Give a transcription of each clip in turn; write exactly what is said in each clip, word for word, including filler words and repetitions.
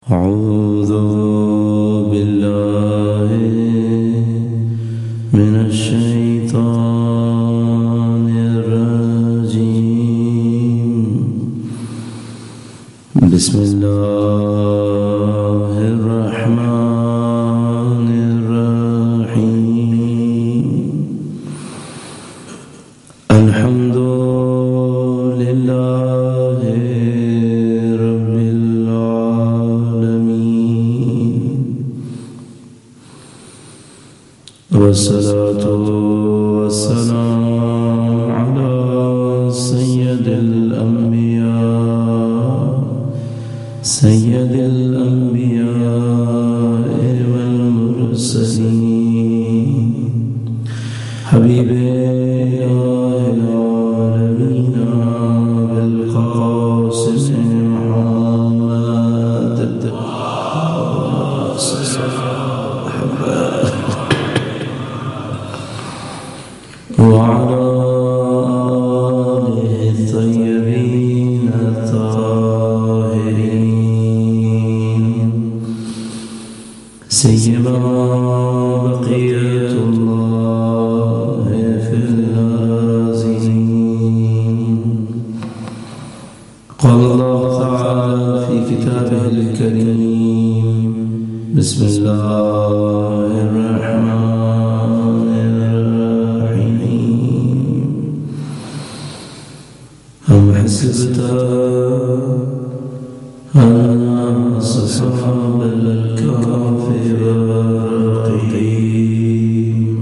أعوذ بالله من الشيطان الرجيم. بسم الله الرحمن الرحيم. الحمد لله رب العالمين، والصلاة والسلام على سيد الأنبياء سيد الأنبياء والمرسلين، حبيب العالمين بالقاسم محمد وعلى آله الطيبين الطاهرين، سيما بقية الله في الآذين. قال الله تعالى في كتابه الكريم: بسم الله الرحمن الرحيم. أم حسبت أن أصحاب الكهف والرقيم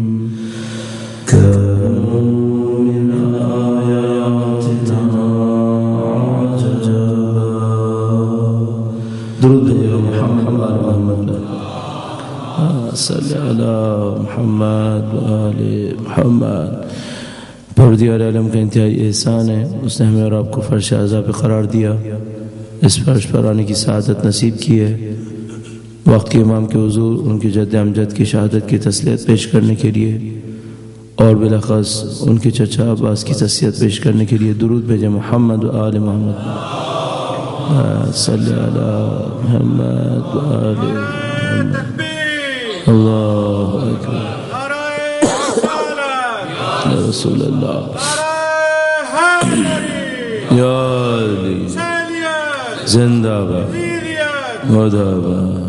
كانوا من آياتنا عجبا. درود يا محمد محمد صل على محمد وآل محمد. پروردگار عالم کا انتہائی احسان ہے، اس نے ہمیں اور آپ کو فرش اعضاء پہ قرار دیا، اس فرش پر آنے کی سعادت نصیب کی ہے. وقت کے امام کے حضور ان کی جد امجد کی شہادت کی تسلیت پیش کرنے کے لیے اور بالاخص ان کے چچا عباس کی تسلیت پیش کرنے کے لیے درود بھیجے. محمد و آل محمد صلی علی محمد و آل محمد. اللہ اکبر یا رسول اللہ یا علی زندہ باد مداباد.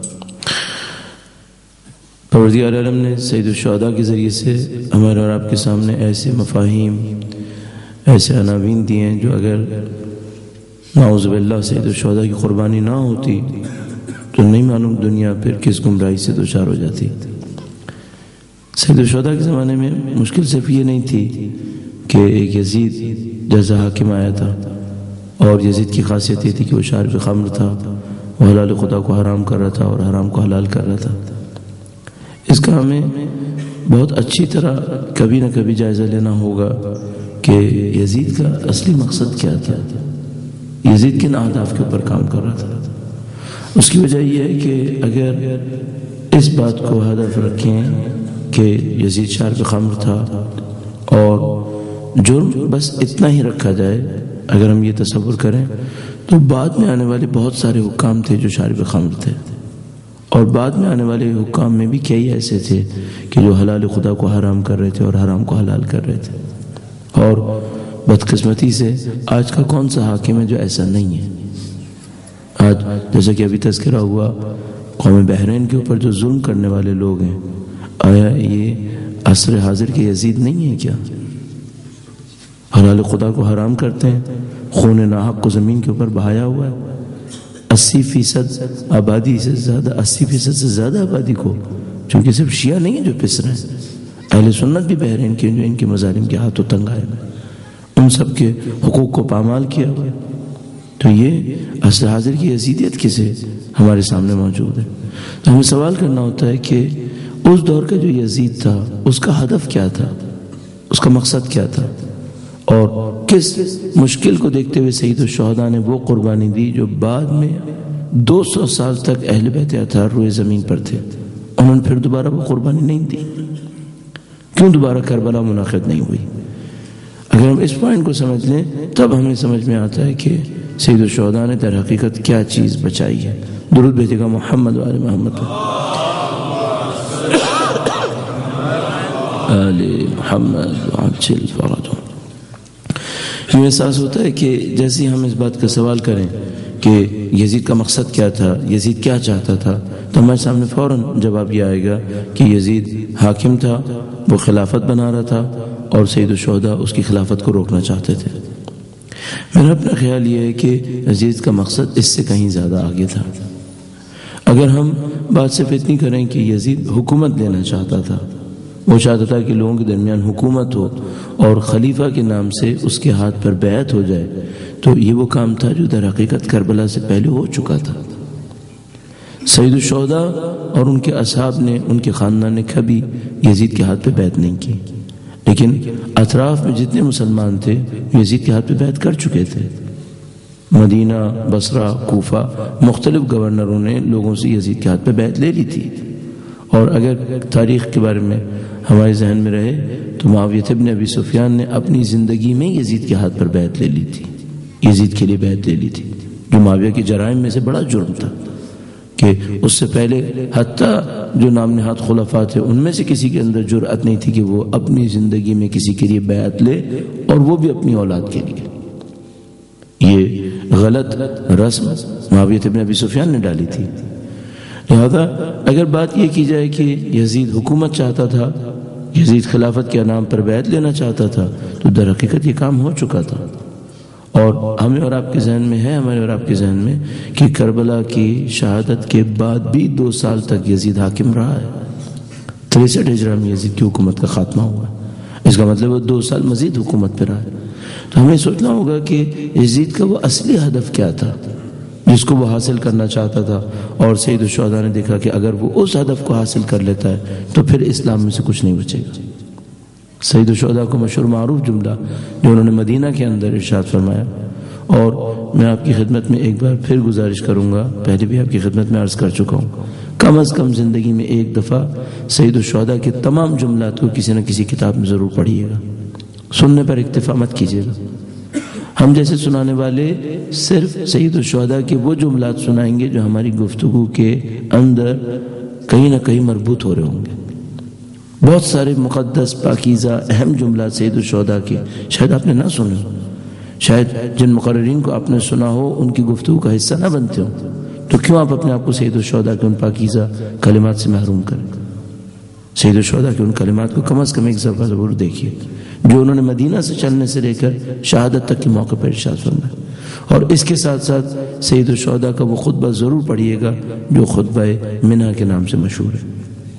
پروردگار عالم نے سید الشہداء کے ذریعے سے ہمارے اور آپ کے سامنے ایسے مفاہیم، ایسے عناوین دیے ہیں جو اگر نعوذ باللہ سید الشہداء کی قربانی نہ ہوتی تو نہیں معلوم دنیا پھر کس گمراہی سے دچار ہو جاتی. سید الشہداء کے زمانے میں مشکل صرف یہ نہیں تھی کہ ایک یزید جیسا حاکم آیا تھا، اور یزید کی خاصیت یہ تھی کہ وہ شارب خمر تھا، وہ حلال خدا کو حرام کر رہا تھا اور حرام کو حلال کر رہا تھا. اس کا ہمیں بہت اچھی طرح کبھی نہ کبھی جائزہ لینا ہوگا کہ یزید کا اصلی مقصد کیا تھا، یزید کن اہداف کے اوپر کام کر رہا تھا. اس کی وجہ یہ ہے کہ اگر اس بات کو ہدف رکھیں کہ یزید شارب خمر تھا اور جرم بس اتنا ہی رکھا جائے، اگر ہم یہ تصور کریں تو بعد میں آنے والے بہت سارے حکام تھے جو شارب خمر تھے، اور بعد میں آنے والے حکام میں بھی کئی ایسے تھے کہ جو حلال خدا کو حرام کر رہے تھے اور حرام کو حلال کر رہے تھے. اور بدقسمتی سے آج کا کون سا حاکم ہے جو ایسا نہیں ہے؟ آج جیسا کہ ابھی تذکرہ ہوا قوم بحرین کے اوپر جو ظلم کرنے والے لوگ ہیں، آیا یہ عصر حاضر کے یزید نہیں ہے کیا؟ حلال خدا کو حرام کرتے ہیں، خون ناحق کو زمین کے اوپر بہایا ہوا ہے. اسی فیصد آبادی سے زیادہ اسی فیصد سے زیادہ آبادی کو، چونکہ صرف شیعہ نہیں ہیں جو پس رہے ہیں، اہل سنت بھی بحرین کے جو ان کے مظالم کے ہاتھوں تنگ آئے ہیں، ان سب کے حقوق کو پامال کیا ہوا. تو یہ عصر حاضر کی یزیدیت کسے ہمارے سامنے موجود ہے. تو ہمیں سوال کرنا ہوتا ہے کہ اس دور کا جو یزید تھا اس کا ہدف کیا تھا، اس کا مقصد کیا تھا، اور کس مشکل کو دیکھتے ہوئے سید الشہداء نے وہ قربانی دی جو بعد میں دو سو سال تک اہل بیت اطہار روئے زمین پر تھے. انہوں نے پھر دوبارہ وہ قربانی نہیں دی. کیوں دوبارہ کربلا منعقد نہیں ہوئی؟ اگر ہم اس پوائنٹ کو سمجھ لیں تب ہمیں سمجھ میں آتا ہے کہ سید الشہداء نے در حقیقت کیا چیز بچائی ہے. درود بھیجے گا محمد و آل محمد آل محمد وعجل فرجهم۔ یہ احساس ہوتا ہے کہ جیسے ہم اس بات کا سوال کریں کہ یزید کا مقصد کیا تھا، یزید کیا چاہتا تھا، تو ہمارے سامنے فوراً جواب یہ آئے گا کہ یزید حاکم تھا، وہ خلافت بنا رہا تھا، اور سید الشہداء اس کی خلافت کو روکنا چاہتے تھے۔ میرا اپنا خیال یہ ہے کہ یزید کا مقصد اس سے کہیں زیادہ آگے تھا۔ اگر ہم بات صرف اتنی کریں کہ یزید حکومت لینا چاہتا تھا، وہ چاہتا تھا کہ لوگوں کے درمیان حکومت ہو اور خلیفہ کے نام سے اس کے ہاتھ پر بیعت ہو جائے، تو یہ وہ کام تھا جو در حقیقت کربلا سے پہلے ہو چکا تھا۔ سید الشہداء اور ان کے اصحاب نے، ان کے خاندان نے کبھی یزید کے ہاتھ پہ بیعت نہیں کی، لیکن اطراف میں جتنے مسلمان تھے یزید کے ہاتھ پہ بیعت کر چکے تھے۔ مدینہ، بصرہ، کوفہ، مختلف گورنروں نے لوگوں سے یزید کے ہاتھ پہ بیعت لے لی تھی۔ اور اگر تاریخ کے بارے میں ہمارے ذہن میں رہے تو معاویہ ابن ابی سفیان نے اپنی زندگی میں یزید کے ہاتھ پر بیعت لے لی تھی، یزید کے لیے بیعت لے لی تھی، جو معاویہ کے جرائم میں سے بڑا جرم تھا کہ اس سے پہلے حتیٰ جو نام نہاد خلفاء تھے ان میں سے کسی کے اندر جرأت نہیں تھی کہ وہ اپنی زندگی میں کسی کے لیے بیعت لے، اور وہ بھی اپنی اولاد کے لیے۔ یہ غلط رسم معاویہ ابن ابی سفیان نے ڈالی تھی۔ لہذا اگر بات یہ کی جائے کہ یزید حکومت چاہتا تھا، یزید خلافت کے نام پر بیعت لینا چاہتا تھا، تو در حقیقت یہ کام ہو چکا تھا۔ اور ہمیں اور آپ کے ذہن میں ہے، ہمارے اور آپ کے ذہن میں کہ کربلا کی شہادت کے بعد بھی دو سال تک یزید حاکم رہا ہے۔ تریسٹھ ہجری میں یزید کی حکومت کا خاتمہ ہوا ہے، اس کا مطلب وہ دو سال مزید حکومت پہ رہا ہے۔ تو ہمیں سوچنا ہوگا کہ یزید کا وہ اصلی ہدف کیا تھا جس کو وہ حاصل کرنا چاہتا تھا، اور سید الشہداء نے دیکھا کہ اگر وہ اس ہدف کو حاصل کر لیتا ہے تو پھر اسلام میں سے کچھ نہیں بچے گا۔ سید الشہداء کو مشہور معروف جملہ جو انہوں نے مدینہ کے اندر ارشاد فرمایا، اور میں آپ کی خدمت میں ایک بار پھر گزارش کروں گا، پہلے بھی آپ کی خدمت میں عرض کر چکا ہوں، کم از کم زندگی میں ایک دفعہ سید الشہداء کے تمام جملات کو کسی نہ کسی کتاب میں ضرور پڑھیے گا، سننے پر اکتفا مت کیجیے گا۔ ہم جیسے سنانے والے صرف سید الشہداء کے وہ جملات سنائیں گے جو ہماری گفتگو کے اندر کہیں نہ کہیں مربوط ہو رہے ہوں گے۔ بہت سارے مقدس، پاکیزہ، اہم جملات سید الشہداء کے شاید آپ نے نہ سنے ہو، شاید جن مقررین کو آپ نے سنا ہو ان کی گفتگو کا حصہ نہ بنتے ہوں، تو کیوں آپ اپنے آپ کو سید الشہداء کے ان پاکیزہ کلمات سے محروم کریں؟ سید الشہداء کے ان کلمات کو کم از کم ایک دفعہ ضرور دیکھیے جو انہوں نے مدینہ سے چلنے سے لے کر شہادت تک کے موقع پر ارشاد فرمایا، اور اس کے ساتھ ساتھ سید الشہداء کا وہ خطبہ ضرور پڑھیے گا جو خطبہ منہ کے نام سے مشہور ہے۔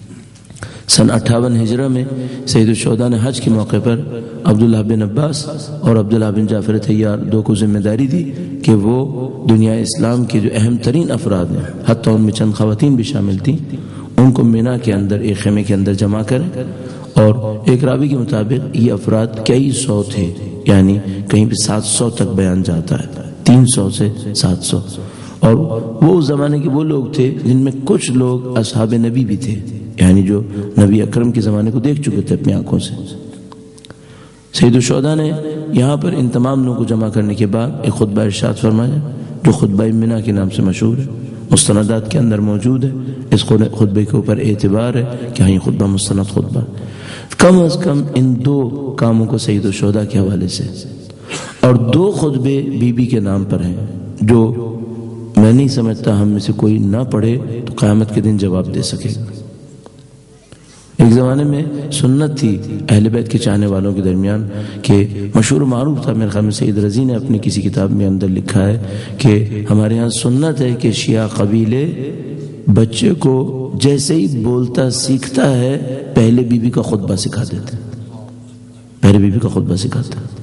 سن اٹھاون ہجرہ میں سید الشہداء نے حج کے موقع پر عبداللہ بن عباس اور عبداللہ بن جعفر طیار دو کو ذمہ داری دی کہ وہ دنیا اسلام کے جو اہم ترین افراد ہیں، حتیٰ ان میں چند خواتین بھی شامل تھیں، ان کو مینا کے اندر ایک خیمے کے اندر جمع کریں، اور ایک راوی کے مطابق یہ افراد کئی سو تھے، یعنی کہیں بھی سات سو تک بیان جاتا ہے، تین سو سے سات سو، اور وہ اس زمانے کے وہ لوگ تھے جن میں کچھ لوگ اصحاب نبی بھی تھے، یعنی جو نبی اکرم کے زمانے کو دیکھ چکے تھے اپنی آنکھوں سے۔ سید الشہداء نے یہاں پر ان تمام لوگوں کو جمع کرنے کے بعد ایک خطبہ ارشاد فرمایا جو خطبہ منہ کے نام سے مشہور ہے، مستندات کے اندر موجود ہے، اس خطبے کے اوپر اعتبار ہے کہ ہاں یہ خطبہ مستند خطبہ، کم از کم ان دو کاموں کو سید الشہداء کے حوالے سے، اور دو خطبے بی بی کے نام پر ہیں جو میں نہیں سمجھتا ہم میں سے کوئی نہ پڑھے تو قیامت کے دن جواب دے سکے گا۔ ایک زمانے میں سنت تھی اہل بیت کے چاہنے والوں کے درمیان کہ مشہور معروف تھا، میرے خیال میں سید رضی نے اپنی کسی کتاب میں اندر لکھا ہے کہ ہمارے ہاں سنت ہے کہ شیعہ قبیلے بچے کو جیسے ہی بولتا سیکھتا ہے پہلے بی بی کا خطبہ سکھا دیتے ہیں، پہلے بی بی کا خطبہ سکھاتا ہے۔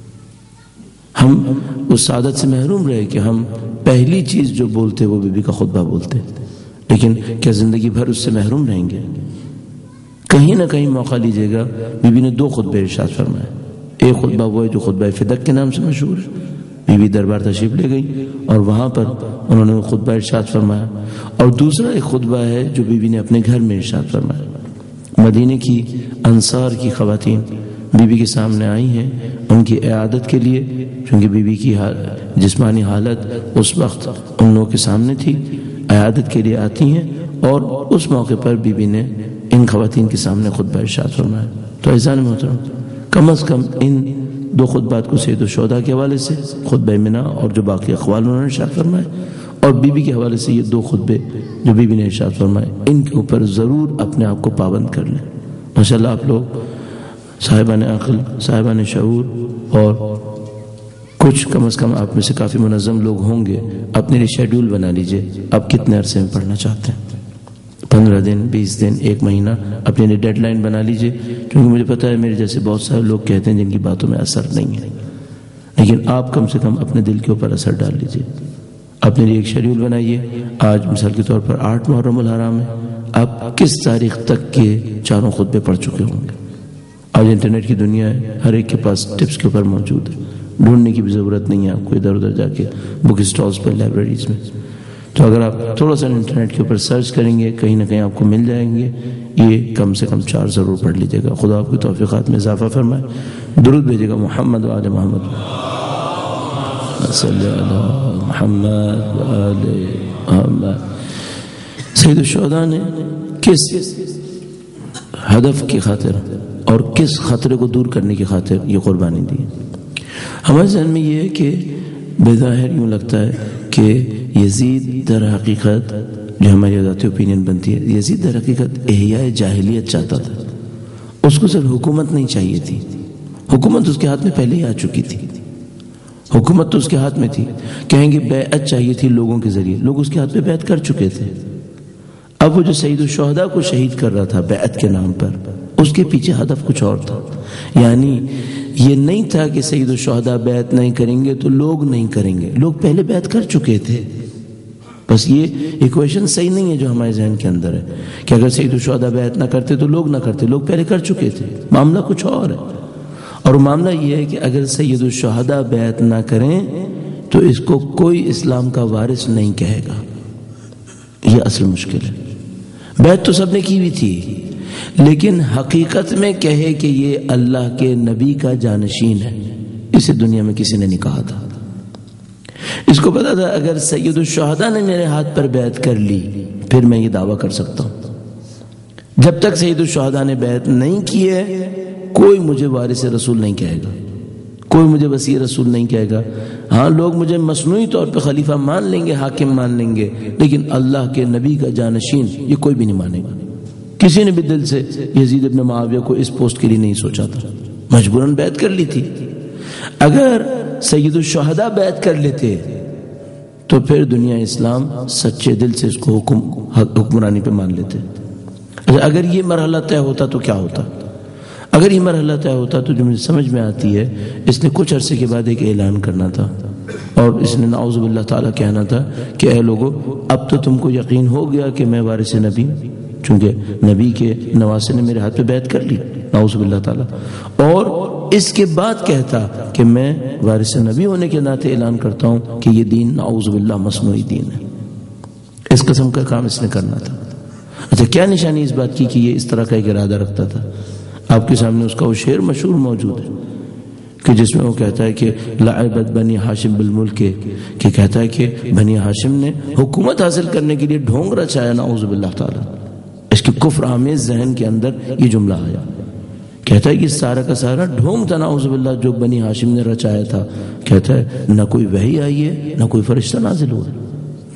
ہم اس سعادت سے محروم رہے کہ ہم پہلی چیز جو بولتے وہ بی بی کا خطبہ بولتے، لیکن کیا زندگی بھر اس سے محروم رہیں گے؟ کہیں نہ کہیں موقع لیجیے گا۔ بی بی نے دو خطبے ارشاد فرمائے، ایک خطبہ وہ ہے جو خطبہ فدق کے نام سے مشہور ہے، بی بی دربار تشریف لے گئی اور وہاں پر انہوں نے وہ خطبہ ارشاد فرمایا، اور دوسرا ایک خطبہ ہے جو بی بی نے اپنے گھر میں ارشاد فرمایا۔ مدینے کی انصار کی خواتین بی بی کے سامنے آئی ہیں ان کی عیادت کے لیے، چونکہ بی بی کی جسمانی حالت اس وقت ان لوگوں کے سامنے تھی، عیادت کے لیے آتی ہیں، اور اس موقع پر بی بی نے ان خواتین کے سامنے خطبہ ارشاد فرمایا۔ تو عزیزان محترم، کم از کم ان دو خطبات کو سید الشہداء کے حوالے سے خطبہ منا اور جو باقی اقوال انہوں نے ارشاد فرمائے، اور بی بی کے حوالے سے یہ دو خطبے جو بی بی نے ارشاد فرمائے، ان کے اوپر ضرور اپنے آپ کو پابند کر لیں۔ ماشاءاللہ آپ لوگ صاحبان عقل، صاحبان شعور، اور کچھ کم از کم آپ میں سے کافی منظم لوگ ہوں گے، اپنے لیے شیڈول بنا لیجئے آپ کتنے عرصے میں پڑھنا چاہتے ہیں۔ پندرہ دن، بیس دن، ایک مہینہ اپنے لیے ڈیڈ لائن بنا لیجئے، کیونکہ مجھے پتا ہے میرے جیسے بہت سارے لوگ کہتے ہیں جن کی باتوں میں اثر نہیں ہے، لیکن آپ کم سے کم اپنے دل کے اوپر اثر ڈال لیجئے، اپنے لیے ایک شیڈول بنائیے۔ آج مثال کے طور پر آٹھ محرم الحرام ہے، آپ کس تاریخ تک کے چاروں خطبے پڑھ چکے ہوں گے؟ آج انٹرنیٹ کی دنیا ہے، ہر ایک کے پاس ٹپس کے اوپر موجود ہے، ڈھونڈنے کی بھی ضرورت نہیں ہے آپ کو ادھر ادھر جا کے بک اسٹالز پر، لائبریریز میں۔ تو اگر آپ تھوڑا سا انٹرنیٹ کے اوپر سرچ کریں گے کہیں نہ کہیں آپ کو مل جائیں گے، یہ کم سے کم چار ضرور پڑھ لیجیے گا۔ خدا آپ کی توفیقات میں اضافہ فرمائے۔ درود بھیجیے گا محمد و آل محمد، صلی اللہ محمد و آل محمد۔ سید الشہداء نے کس ہدف کی خاطر اور کس خطرے کو دور کرنے کی خاطر یہ قربانی دی؟ ہمارے ذہن میں یہ ہے کہ بظاہر یوں لگتا ہے کہ یزید در حقیقت، جو ہماری ذاتی اوپینین بنتی ہے، یزید در حقیقت احیاء جاہلیت چاہتا تھا، اس کو صرف حکومت نہیں چاہیے تھی، حکومت اس کے ہاتھ میں پہلے ہی آ چکی تھی، حکومت تو اس کے ہاتھ میں تھی، کہیں گے بیعت چاہیے تھی لوگوں کے ذریعے، لوگ اس کے ہاتھ پہ بیعت کر چکے تھے۔ اب وہ جو سید الشہداء کو شہید کر رہا تھا بیعت کے نام پر، اس کے پیچھے ہدف کچھ اور تھا، یعنی یہ نہیں تھا کہ سید الشہداء بیعت نہیں کریں گے تو لوگ نہیں کریں گے، لوگ پہلے بیعت کر چکے تھے۔ بس یہ ایکویشن صحیح نہیں ہے جو ہمارے ذہن کے اندر ہے کہ اگر سید الشہداء بیعت نہ کرتے تو لوگ نہ کرتے، لوگ پہلے کر چکے تھے، معاملہ کچھ اور ہے۔ اور معاملہ یہ ہے کہ اگر سید الشہداء بیعت نہ کریں تو اس کو کوئی اسلام کا وارث نہیں کہے گا، یہ اصل مشکل ہے۔ بیعت تو سب نے کی ہوئی تھی، لیکن حقیقت میں کہے کہ یہ اللہ کے نبی کا جانشین ہے، اسے دنیا میں کسی نے نہیں کہا تھا۔ اس کو پتا تھا اگر سید الشہداء نے میرے ہاتھ پر بیعت کر لی پھر میں یہ دعویٰ کر سکتا ہوں، جب تک سید الشہداء نے بیعت نہیں کی ہے کوئی مجھے وارث رسول نہیں کہے گا، کوئی مجھے وصی رسول نہیں کہے گا۔ ہاں لوگ مجھے مصنوعی طور پہ خلیفہ مان لیں گے، حاکم مان لیں گے، لیکن اللہ کے نبی کا جانشین یہ کوئی بھی نہیں مانے گا۔ کسی نے بھی دل سے یزید ابن معاویہ کو اس پوسٹ کے لیے نہیں سوچا تھا، مجبوراً بیعت کر لی تھی۔ اگر سید الشہداء بیعت کر لیتے تو پھر دنیا اسلام سچے دل سے اس کو حکم حکمرانی پہ مان لیتے۔ اگر یہ مرحلہ طے ہوتا تو کیا ہوتا؟ اگر یہ مرحلہ طے ہوتا تو جو مجھے سمجھ میں آتی ہے، اس نے کچھ عرصے کے بعد ایک اعلان کرنا تھا، اور اس نے نعوذ باللہ تعالیٰ کہنا تھا کہ اے لوگو اب تو تم کو یقین ہو گیا کہ میں وارث نبی ہوں، چونکہ نبی کے نواسے نے میرے ہاتھ پہ بیعت کر لی، نعوذ باللہ تعالیٰ۔ اور اس کے بعد کہتا کہ میں وارث نبی ہونے کے ناطے اعلان کرتا ہوں کہ یہ دین نعوذ باللہ مصنوعی دین ہے۔ اس قسم کا کام اس نے کرنا تھا۔ اچھا کیا نشانی اس بات کی کہ یہ اس طرح کا ایک ارادہ رکھتا تھا؟ آپ کے سامنے اس کا وہ شعر مشہور موجود ہے کہ جس میں وہ کہتا ہے کہ لعبت بنی ہاشم بالملک، کہ کہتا ہے کہ بنی ہاشم نے حکومت حاصل کرنے کے لیے ڈھونگ رچایا، نعوذ باللہ تعالیٰ۔ اس کے کفر آمیز ذہن کے اندر یہ جملہ آیا، کہتا ہے کہ سارا کا سارا ڈھونگ تھا نعوذ باللہ جو بنی ہاشم نے رچایا تھا۔ کہتا ہے نہ کوئی وحی آئی ہے نہ کوئی فرشتہ نازل ہوا ہے،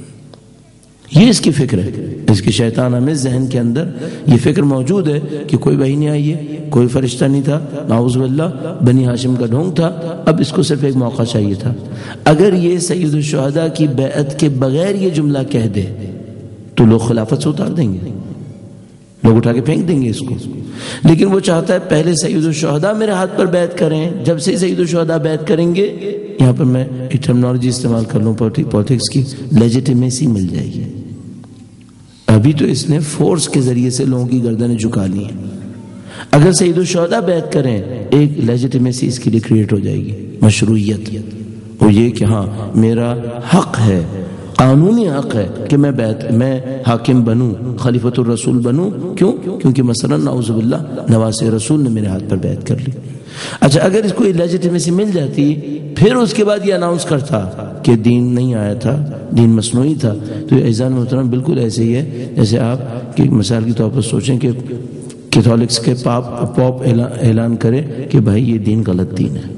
یہ اس کی فکر ہے، اس کے شیطان آمیز ذہن کے اندر یہ فکر موجود ہے کہ کوئی وحی نہیں آئی ہے، کوئی فرشتہ نہیں تھا، نعوذ باللہ بنی ہاشم کا ڈھونگ تھا، اب اس کو صرف ایک موقع چاہیے تھا۔ اگر یہ سید الشہداء کی بیعت کے بغیر یہ جملہ کہہ دے تو لوگ خلافت سے اتار دیں گے، لوگ اٹھا کے پھینک دیں گے اس کو، لیکن وہ چاہتا ہے پہلے سید الشہداء میرے ہاتھ پر بیعت کریں، جب سے سید الشہداء بیعت کریں گے، یہاں پر میں ایک ٹرمنالوجی استعمال کر لوں پولیٹکس کی، لیجیٹیمیسی مل جائے گی۔ ابھی تو اس نے فورس کے ذریعے سے لوگوں کی گردنیں جھکا لی ہیں، اگر سید الشہداء بیعت کریں ایک لیجیٹیمیسی اس کے لیے کریٹ ہو جائے گی، مشروعیت، وہ یہ کہ ہاں میرا حق ہے، قانونی حق ہے کہ میں بیعت میں حاکم بنوں، خلیفۃ الرسول بنوں۔ کیوں؟ کیونکہ مثلا نعوذ باللہ نواسے رسول نے میرے ہاتھ پر بیعت کر لی۔ اچھا اگر اس کو لیجیٹیمیسی مل جاتی پھر اس کے بعد یہ اناؤنس کرتا کہ دین نہیں آیا تھا، دین مصنوعی تھا، تو یہ عزیزان محترم بالکل ایسے ہی ہے جیسے آپ کی مثال کے طور پر سوچیں کہ کیتھولکس کے پاپ پاپ اعلان کرے کہ بھائی یہ دین غلط دین ہے۔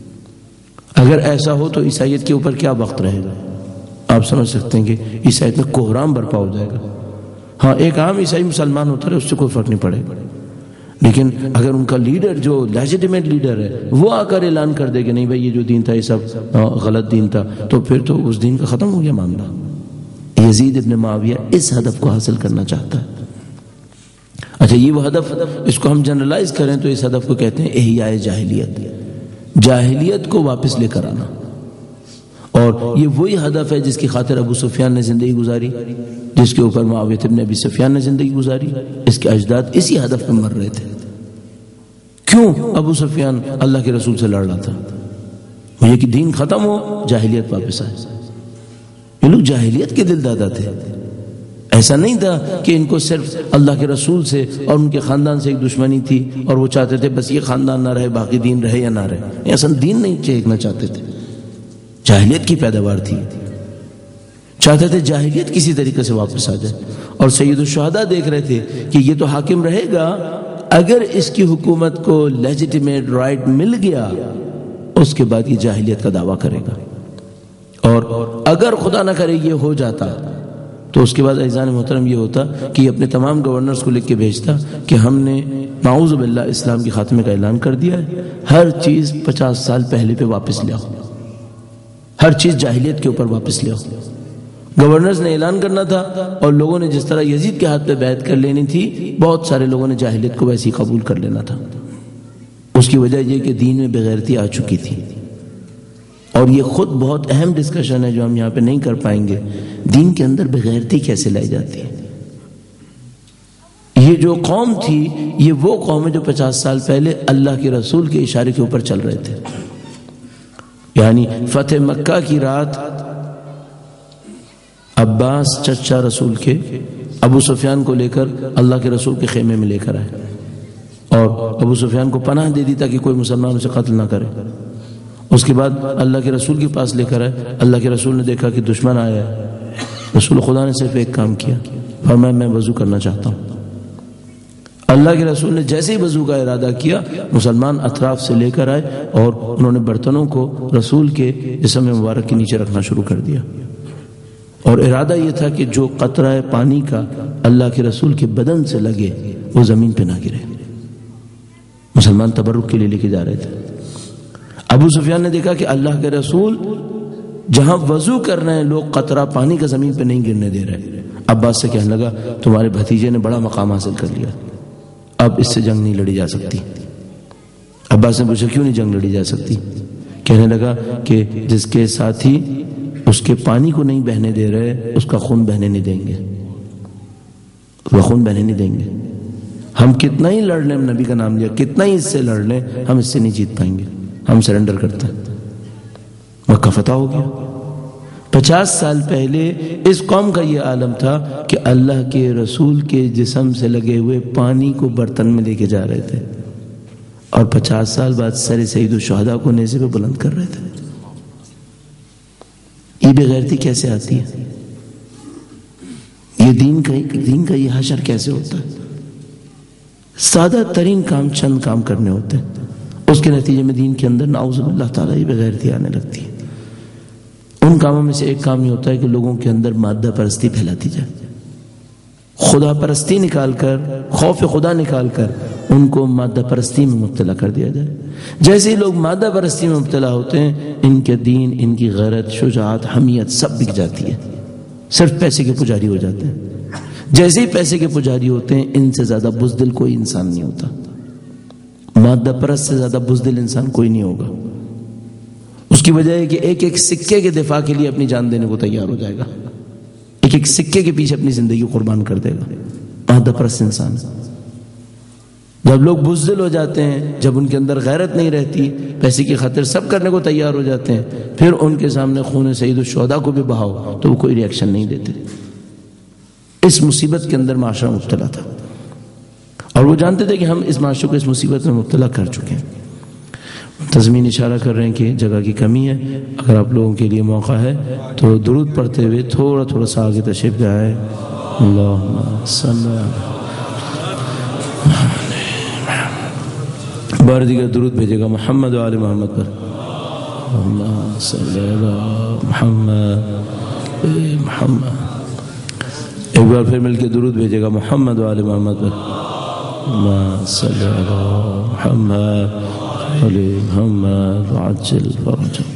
اگر ایسا ہو تو عیسائیت کے اوپر کیا وقت رہے گا؟ آپ سمجھ سکتے ہیں کہ عیسائیت میں کوہرام برپا ہو جائے گا۔ ہاں ایک عام عیسائی مسلمان ہوتا ہے اس سے کوئی فرق نہیں پڑے گا، لیکن اگر ان کا لیڈر جو لیجیٹیمیٹ لیڈر ہے وہ آ کر اعلان کر دے کہ نہیں بھائی یہ جو دین تھا یہ سب غلط دین تھا، تو پھر تو اس دین کا ختم ہو گیا معاملہ۔ یزید ابن معاویہ اس ہدف کو حاصل کرنا چاہتا ہے۔ اچھا یہ وہ ہدف، اس کو ہم جنرلائز کریں تو اس ہدف کو کہتے ہیں احیاء جاہلیت، جاہلیت کو واپس لے کر آنا۔ اور یہ وہی ہدف ہے جس کی خاطر ابو سفیان نے زندگی گزاری، جس کے اوپر معاویہ ابن ابی سفیان نے زندگی گزاری۔ اس کے اجداد اسی ہدف پہ مر رہے تھے۔ کیوں ابو سفیان اللہ کے رسول سے لڑ رہا تھا؟ یہ کہ دین ختم ہو، جاہلیت واپس آئے۔ یہ لوگ جاہلیت کے دل دادا تھے۔ ایسا نہیں تھا کہ ان کو صرف اللہ کے رسول سے اور ان کے خاندان سے ایک دشمنی تھی اور وہ چاہتے تھے بس یہ خاندان نہ رہے باقی دین رہے یا نہ رہے، ایسا دین نہیں چیکنا چاہتے تھے، جاہلیت کی پیداوار تھی، چاہتے تھے جاہلیت کسی طریقے سے واپس آ جائے۔ اور سید الشہداء دیکھ رہے تھے کہ یہ تو حاکم رہے گا، اگر اس کی حکومت کو لیجیٹیمیٹ رائٹ مل گیا اس کے بعد یہ جاہلیت کا دعویٰ کرے گا، اور اگر خدا نہ کرے یہ ہو جاتا تو اس کے بعد عزیزان محترم یہ ہوتا کہ یہ اپنے تمام گورنرز کو لکھ کے بھیجتا کہ ہم نے نعوذ باللہ اسلام کے خاتمے کا اعلان کر دیا ہے، ہر چیز پچاس سال پہلے پہ واپس لے آؤ، ہر چیز جاہلیت کے اوپر واپس لے آؤ۔ گورنرز نے اعلان کرنا تھا اور لوگوں نے جس طرح یزید کے ہاتھ پہ بیعت کر لینی تھی، بہت سارے لوگوں نے جاہلیت کو ویسے ہی قبول کر لینا تھا۔ اس کی وجہ یہ کہ دین میں بغیرتی آ چکی تھی، اور یہ خود بہت اہم ڈسکشن ہے جو ہم یہاں پہ نہیں کر پائیں گے۔ دین کے اندر بغیرتی کیسے لائی جاتی ہے؟ یہ جو قوم تھی یہ وہ قوم ہے جو پچاس سال پہلے اللہ کے رسول کے اشارے کے اوپر چل رہے تھے۔ یعنی فتح مکہ کی رات عباس چچا رسول کے ابو سفیان کو لے کر اللہ کے رسول کے خیمے میں لے کر آئے، اور ابو سفیان کو پناہ دے دی تاکہ کوئی مسلمان اسے قتل نہ کرے۔ اس کے بعد اللہ کے رسول کے پاس لے کر آئے، اللہ کے رسول نے دیکھا کہ دشمن آیا ہے، رسول خدا نے صرف ایک کام کیا، فرمایا میں وضو کرنا چاہتا ہوں۔ اللہ کے رسول نے جیسے ہی وضو کا ارادہ کیا، مسلمان اطراف سے لے کر آئے اور انہوں نے برتنوں کو رسول کے جسم مبارک کے نیچے رکھنا شروع کر دیا، اور ارادہ یہ تھا کہ جو قطرہ پانی کا اللہ کے رسول کے بدن سے لگے وہ زمین پہ نہ گرے۔ مسلمان تبرک کے لیے لے کے جا رہے تھے۔ ابو سفیان نے دیکھا کہ اللہ کے رسول جہاں وضو کر رہے ہیں لوگ قطرہ پانی کا زمین پہ نہیں گرنے دے رہے۔ عباس سے کہنے لگا تمہارے بھتیجے نے بڑا مقام حاصل کر لیا، اب اس سے جنگ نہیں لڑی جا سکتی۔ عباس نے پوچھا کیوں نہیں جنگ لڑی جا سکتی؟ کہنے لگا کہ جس کے ساتھی اس کے پانی کو نہیں بہنے دے رہے اس کا خون بہنے نہیں دیں گے، وہ خون بہنے نہیں دیں گے۔ ہم کتنا ہی لڑ لیں، نبی کا نام لیا، کتنا ہی اس سے لڑ لیں، ہم اس سے نہیں جیت پائیں گے، ہم سرنڈر کرتے ہیں۔ مکہ فتح ہو گیا۔ پچاس سال پہلے اس قوم کا یہ عالم تھا کہ اللہ کے رسول کے جسم سے لگے ہوئے پانی کو برتن میں لے کے جا رہے تھے، اور پچاس سال بعد سر سید الشہداء کو نیزے پہ بلند کر رہے تھے۔ یہ بغیرتی کیسے آتی ہے؟ یہ دین کا دین کا یہ حشر کیسے ہوتا ہے؟ سادہ ترین کام چند کام کرنے ہوتے ہیں، اس کے نتیجے میں دین کے اندر نعوذ باللہ تعالیٰ یہ بغیرتی آنے لگتی ہے۔ ان کاموں میں سے ایک کام یہ ہوتا ہے کہ لوگوں کے اندر مادہ پرستی پھیلاتی جائے، خدا پرستی نکال کر، خوف خدا نکال کر ان کو مادہ پرستی میں مبتلا کر دیا جائے۔ جیسے ہی لوگ مادہ پرستی میں مبتلا ہوتے ہیں، ان کے دین، ان کی غیرت، شجاعت، حمیت سب بک جاتی ہے، صرف پیسے کے پجاری ہو جاتے ہیں۔ جیسے ہی پیسے کے پجاری ہوتے ہیں، ان سے زیادہ بزدل کوئی انسان نہیں ہوتا، مادہ پرست سے زیادہ بزدل انسان کوئی نہیں ہوگا۔ اس کی وجہ ہے کہ ایک ایک سکے کے دفاع کے لیے اپنی جان دینے کو تیار ہو جائے گا، ایک ایک سکے کے پیچھے اپنی زندگی قربان کر دے گا، مادہ پرست انسان۔ جب لوگ بزدل ہو جاتے ہیں، جب ان کے اندر غیرت نہیں رہتی، پیسے کی خاطر سب کرنے کو تیار ہو جاتے ہیں، پھر ان کے سامنے خون سید الشہداء کو بھی بہاؤ تو وہ کوئی ری ایکشن نہیں دیتے۔ اس مصیبت کے اندر معاشرہ مبتلا تھا، اور وہ جانتے تھے کہ ہم اس معاشرے کو اس مصیبت میں مبتلا کر چکے ہیں۔ تزمین اشارہ کر رہے ہیں کہ جگہ کی کمی ہے، اگر آپ لوگوں کے لیے موقع ہے تو درود پڑھتے ہوئے تھوڑا تھوڑا سا آگے تشریف لائے. اللہم صلی بار دیگر درود بھیجے گا محمد و آل محمد پر. اللہم صلی علی محمد محمد. ایک بار پھر مل کے درود بھیجے گا محمد و آل محمد پر. اللہم صلی علی محمد آل محمد وعجل فرجهم.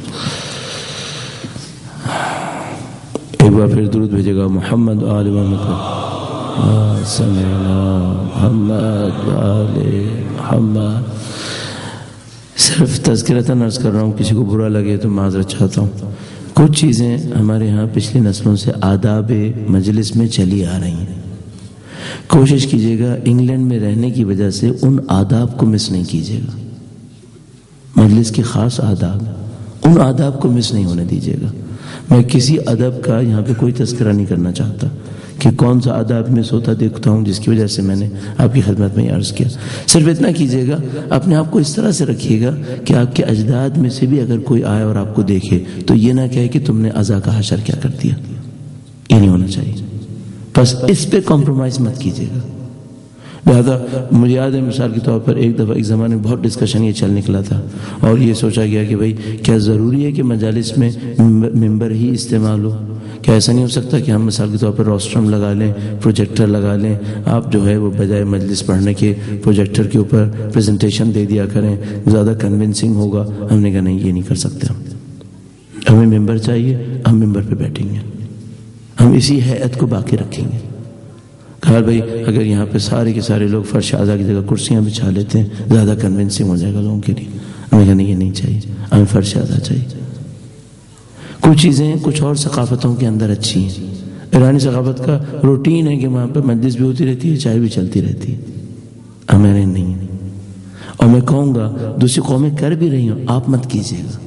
ایک بار پھر درود بھیجے گا محمد و آل محمد پر. اللہم صلی علی محمد و آل محمد. صرف تذکرتاً عرض کر رہا ہوں، کسی کو برا لگے تو معذرت چاہتا ہوں. کچھ چیزیں ہمارے ہاں پچھلی نسلوں سے آداب مجلس میں چلی آ رہی ہیں. کوشش کیجیے گا انگلینڈ میں رہنے کی وجہ سے ان آداب کو مس نہیں کیجیے گا. مجلس کے خاص آداب، ان آداب کو مس نہیں ہونے دیجیے گا. میں کسی ادب کا یہاں پہ کوئی تذکرہ نہیں کرنا چاہتا کہ کون سا آداب مس ہوتا دیکھتا ہوں، جس کی وجہ سے میں نے آپ کی خدمت میں عرض کیا. صرف اتنا کیجیے گا، اپنے آپ کو اس طرح سے رکھیے گا کہ آپ کے اجداد میں سے بھی اگر کوئی آئے اور آپ کو دیکھے تو یہ نہ کہے کہ تم نے ازا کا حشر کیا کر دیا. یہ نہیں ہونا چاہیے. بس اس پہ کمپرومائز مت کیجیے گا. لہذا مجھے یاد ہے مثال کے طور پر ایک دفعہ ایک زمانے میں بہت ڈسکشن یہ چل نکلا تھا اور یہ سوچا گیا کہ بھئی کیا ضروری ہے کہ مجالس میں ممبر ہی استعمال ہو؟ کیا ایسا نہیں ہو سکتا کہ ہم مثال کے طور پر روسٹرم لگا لیں، پروجیکٹر لگا لیں، آپ جو ہے وہ بجائے مجلس پڑھنے کے پروجیکٹر کے اوپر پریزنٹیشن دے دیا کریں، زیادہ کنونسنگ ہوگا. ہم نے کہا نہیں، یہ نہیں کر سکتے. ہم ہمیں ممبر چاہیے، ہم ممبر پہ بیٹھیں گے، ہم اسی ہیئت کو باقی رکھیں گے. کہا بھائی اگر یہاں پہ سارے کے سارے لوگ فرش اعضاء کی جگہ کرسیاں بچھا لیتے ہیں زیادہ کنونسنگ ہو جائے گا لوگوں کے لیے. ہمیں کہا نہیں، یہ نہیں چاہیے، ہمیں فرش اعضاء چاہیے. کچھ چیزیں کچھ اور ثقافتوں کے اندر اچھی ہیں. ایرانی ثقافت کا روٹین ہے کہ وہاں پہ مجلس بھی ہوتی رہتی ہے، چائے بھی چلتی رہتی ہے. ہمارے نہیں. اور میں کہوں گا دوسری قومیں کر بھی رہی ہوں، آپ مت کیجیے گا.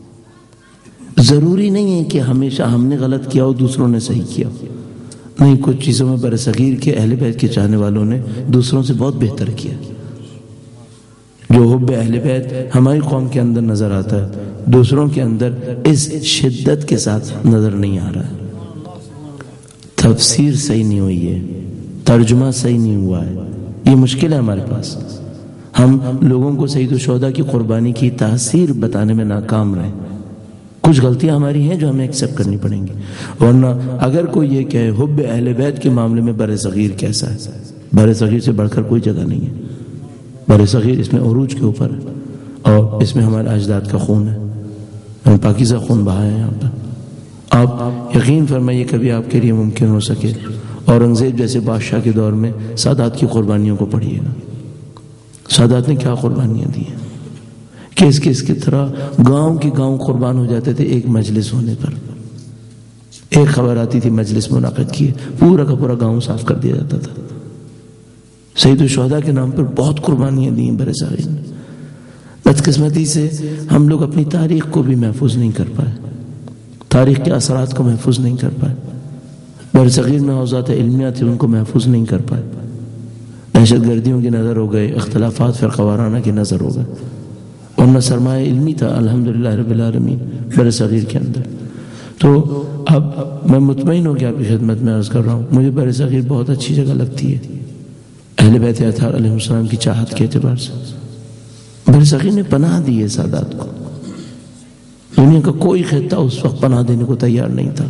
ضروری نہیں ہے کہ ہمیشہ ہم نے غلط کیا ہو دوسروں نے صحیح کیا ہو. نہیں، کچھ چیزوں میں برصغیر کے اہل بیت کے چاہنے والوں نے دوسروں سے بہت بہتر کیا. جو حب اہل بیت ہماری قوم کے اندر نظر آتا ہے، دوسروں کے اندر اس شدت کے ساتھ نظر نہیں آ رہا ہے. تفسیر صحیح نہیں ہوئی ہے، ترجمہ صحیح نہیں ہوا ہے. یہ مشکل ہے ہمارے پاس. ہم لوگوں کو سید الشہداء کی قربانی کی تاثیر بتانے میں ناکام رہے. کچھ غلطیاں ہماری ہیں جو ہمیں ایکسیپٹ کرنی پڑیں گی. ورنہ اگر کوئی یہ کہے حب اہل بیت کے معاملے میں بر صغیر کیسا ہے، بر صغیر سے بڑھ کر کوئی جگہ نہیں ہے. بر صغیر اس میں عروج کے اوپر ہے اور اس میں ہمارے اجداد کا خون ہے. ہم پاکیزہ خون بہائے ہیں یہاں پر. آپ یقین فرمائیے کبھی آپ کے لیے ممکن ہو سکے اورنگزیب جیسے بادشاہ کے دور میں سادات کی قربانیوں کو پڑھیے گا. سادات نے کیا قربانیاں دی ہیں. کس کس کی طرح گاؤں کے گاؤں قربان ہو جاتے تھے ایک مجلس ہونے پر. ایک خبر آتی تھی مجلس منعقد کیے، پورا کا پورا گاؤں صاف کر دیا جاتا تھا. سید الشہداء کے نام پر بہت قربانیاں دی ہیں برصغیر میں. بدقسمتی سے ہم لوگ اپنی تاریخ کو بھی محفوظ نہیں کر پائے، تاریخ کے اثرات کو محفوظ نہیں کر پائے. برصغیر میں اوضاع علمیہ تھے، ان کو محفوظ نہیں کر پائے. دہشت گردیوں کی نظر ہو گئے، اختلافات فرقہ وارانہ کی نظر ہو گئے. ورنہ سرمایہ علمی تھا الحمدللہ رب العالمین برصغیر کے اندر. تو اب میں مطمئن ہو کہ آپ کی خدمت میں عرض کر رہا ہوں، مجھے برصغیر بہت اچھی جگہ لگتی ہے اہل بیت اطہار علیہ السلام کی چاہت کے اعتبار سے. برصغیر نے پناہ دی ہے سادات کو. دنیا کا کوئی خطہ اس وقت پناہ دینے کو تیار نہیں تھا.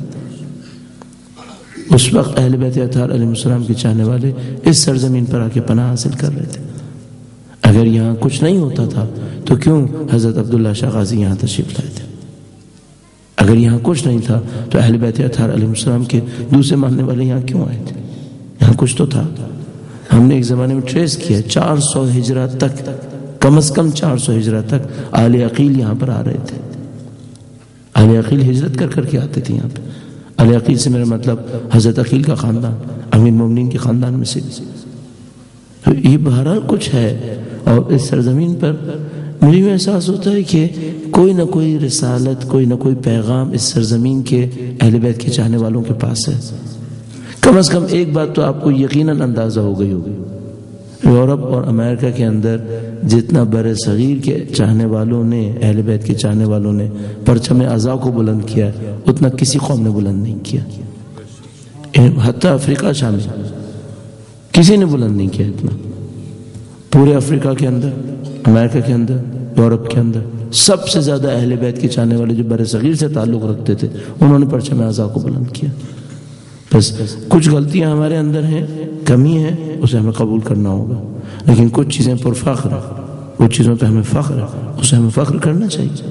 اس وقت اہل بیت اطہار علیہ السلام کے چاہنے والے اس سرزمین پر آ کے پناہ حاصل کر رہے تھے. اگر یہاں کچھ نہیں ہوتا تھا تو کیوں حضرت عبداللہ شاہ غازی یہاں تشریف لائے تھے؟ اگر یہاں کچھ نہیں تھا تو اہل بیت اطہار علیہ السلام کے دوسرے ماننے والے یہاں کیوں آئے تھے؟ یہاں کچھ تو تھا. ہم نے ایک زمانے میں ٹریس کیا چار سو ہجرہ تک، کم از کم چار سو ہجرہ تک آل عقیل یہاں پر آ رہے تھے. آل عقیل ہجرت کر کر کے آتے تھے یہاں پہ. آل عقیل سے میرا مطلب حضرت عقیل کا خاندان، امیر مومنین کے خاندان میں سے. تو یہ بہرحال کچھ ہے. اور اس سرزمین پر مجھے بھی احساس ہوتا ہے کہ کوئی نہ کوئی رسالت، کوئی نہ کوئی پیغام اس سرزمین کے اہل بیت کے چاہنے والوں کے پاس ہے. کم از کم ایک بات تو آپ کو یقیناً اندازہ ہو گئی ہوگی، یورپ اور امریکہ کے اندر جتنا بر صغیر کے چاہنے والوں نے، اہل بیت کے چاہنے والوں نے پرچم عزا کو بلند کیا، اتنا کسی قوم نے بلند نہیں کیا، حتیٰ افریقہ شامل کسی نے بلند نہیں کیا اتنا. پورے افریقہ کے اندر، امریکہ کے اندر، یورپ کے اندر سب سے زیادہ اہل بیت کے چاہنے والے جو بر صغیر سے تعلق رکھتے تھے انہوں نے پرچم عزا کو بلند کیا. بس کچھ غلطیاں ہمارے اندر ہیں، کمی ہے، اسے ہمیں قبول کرنا ہوگا، لیکن کچھ چیزیں پر فخر ہے، کچھ چیزوں پہ ہمیں فخر ہے، اسے ہمیں فخر کرنا چاہیے.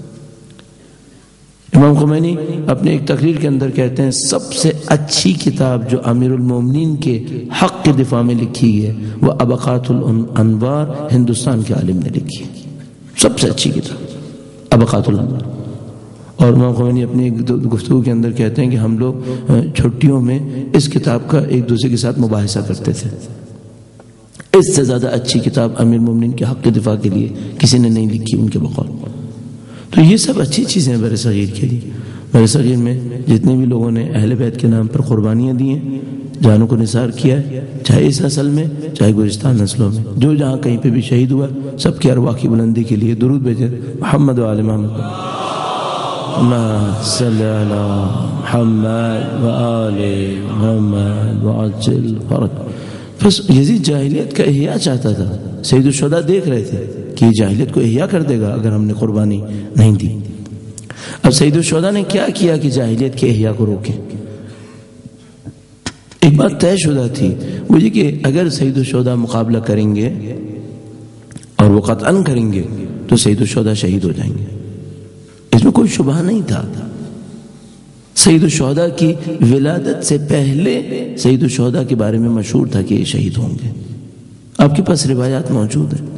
امام خمینی اپنے ایک تقریر کے اندر کہتے ہیں سب سے اچھی کتاب جو امیر المومنین کے حق کے دفاع میں لکھی ہے وہ ابقات الانوار ہندوستان کے عالم نے لکھی ہے، سب سے اچھی کتاب ابقات الانوار. اور امام خمینی اپنی ایک گفتگو کے اندر کہتے ہیں کہ ہم لوگ چھٹیوں میں اس کتاب کا ایک دوسرے کے ساتھ مباحثہ کرتے تھے. اس سے زیادہ اچھی کتاب امیر المومنین کے حق کے دفاع کے لیے کسی نے نہیں لکھی ان کے بقول. تو یہ سب اچھی چیزیں ہیں بر صغیر کے لیے. بر صغیر میں جتنے بھی لوگوں نے اہل بیت کے نام پر قربانیاں دی ہیں، جانوں کو نثار کیا ہے، چاہے اس نسل میں چاہے گزشتہ نسلوں میں، جو جہاں کہیں پہ بھی شہید ہوا، سب کی ارواح کی بلندی کے لیے درود بھیجیں. محمد و آل محمد، صلی علی محمد و آل محمد وعجل فرج. بس یزید جاہلیت کا احیاء چاہتا تھا. سید الشہداء دیکھ رہے تھے کہ یہ جاہلیت کو احیاء کر دے گا اگر ہم نے قربانی نہیں دی. اب سید الشہداء نے کیا کیا کہ جاہلیت کے احیاء کو روکے؟ ایک بات طے شدہ تھی، وہ یہ کہ اگر سید الشہداء مقابلہ کریں گے اور وہ قطعاً کریں گے تو سید الشہداء شہید ہو جائیں گے. اس میں کوئی شبہ نہیں تھا. سید الشہداء کی ولادت سے پہلے سید الشہداء کے بارے میں مشہور تھا کہ یہ شہید ہوں گے. آپ کے پاس روایات موجود ہیں.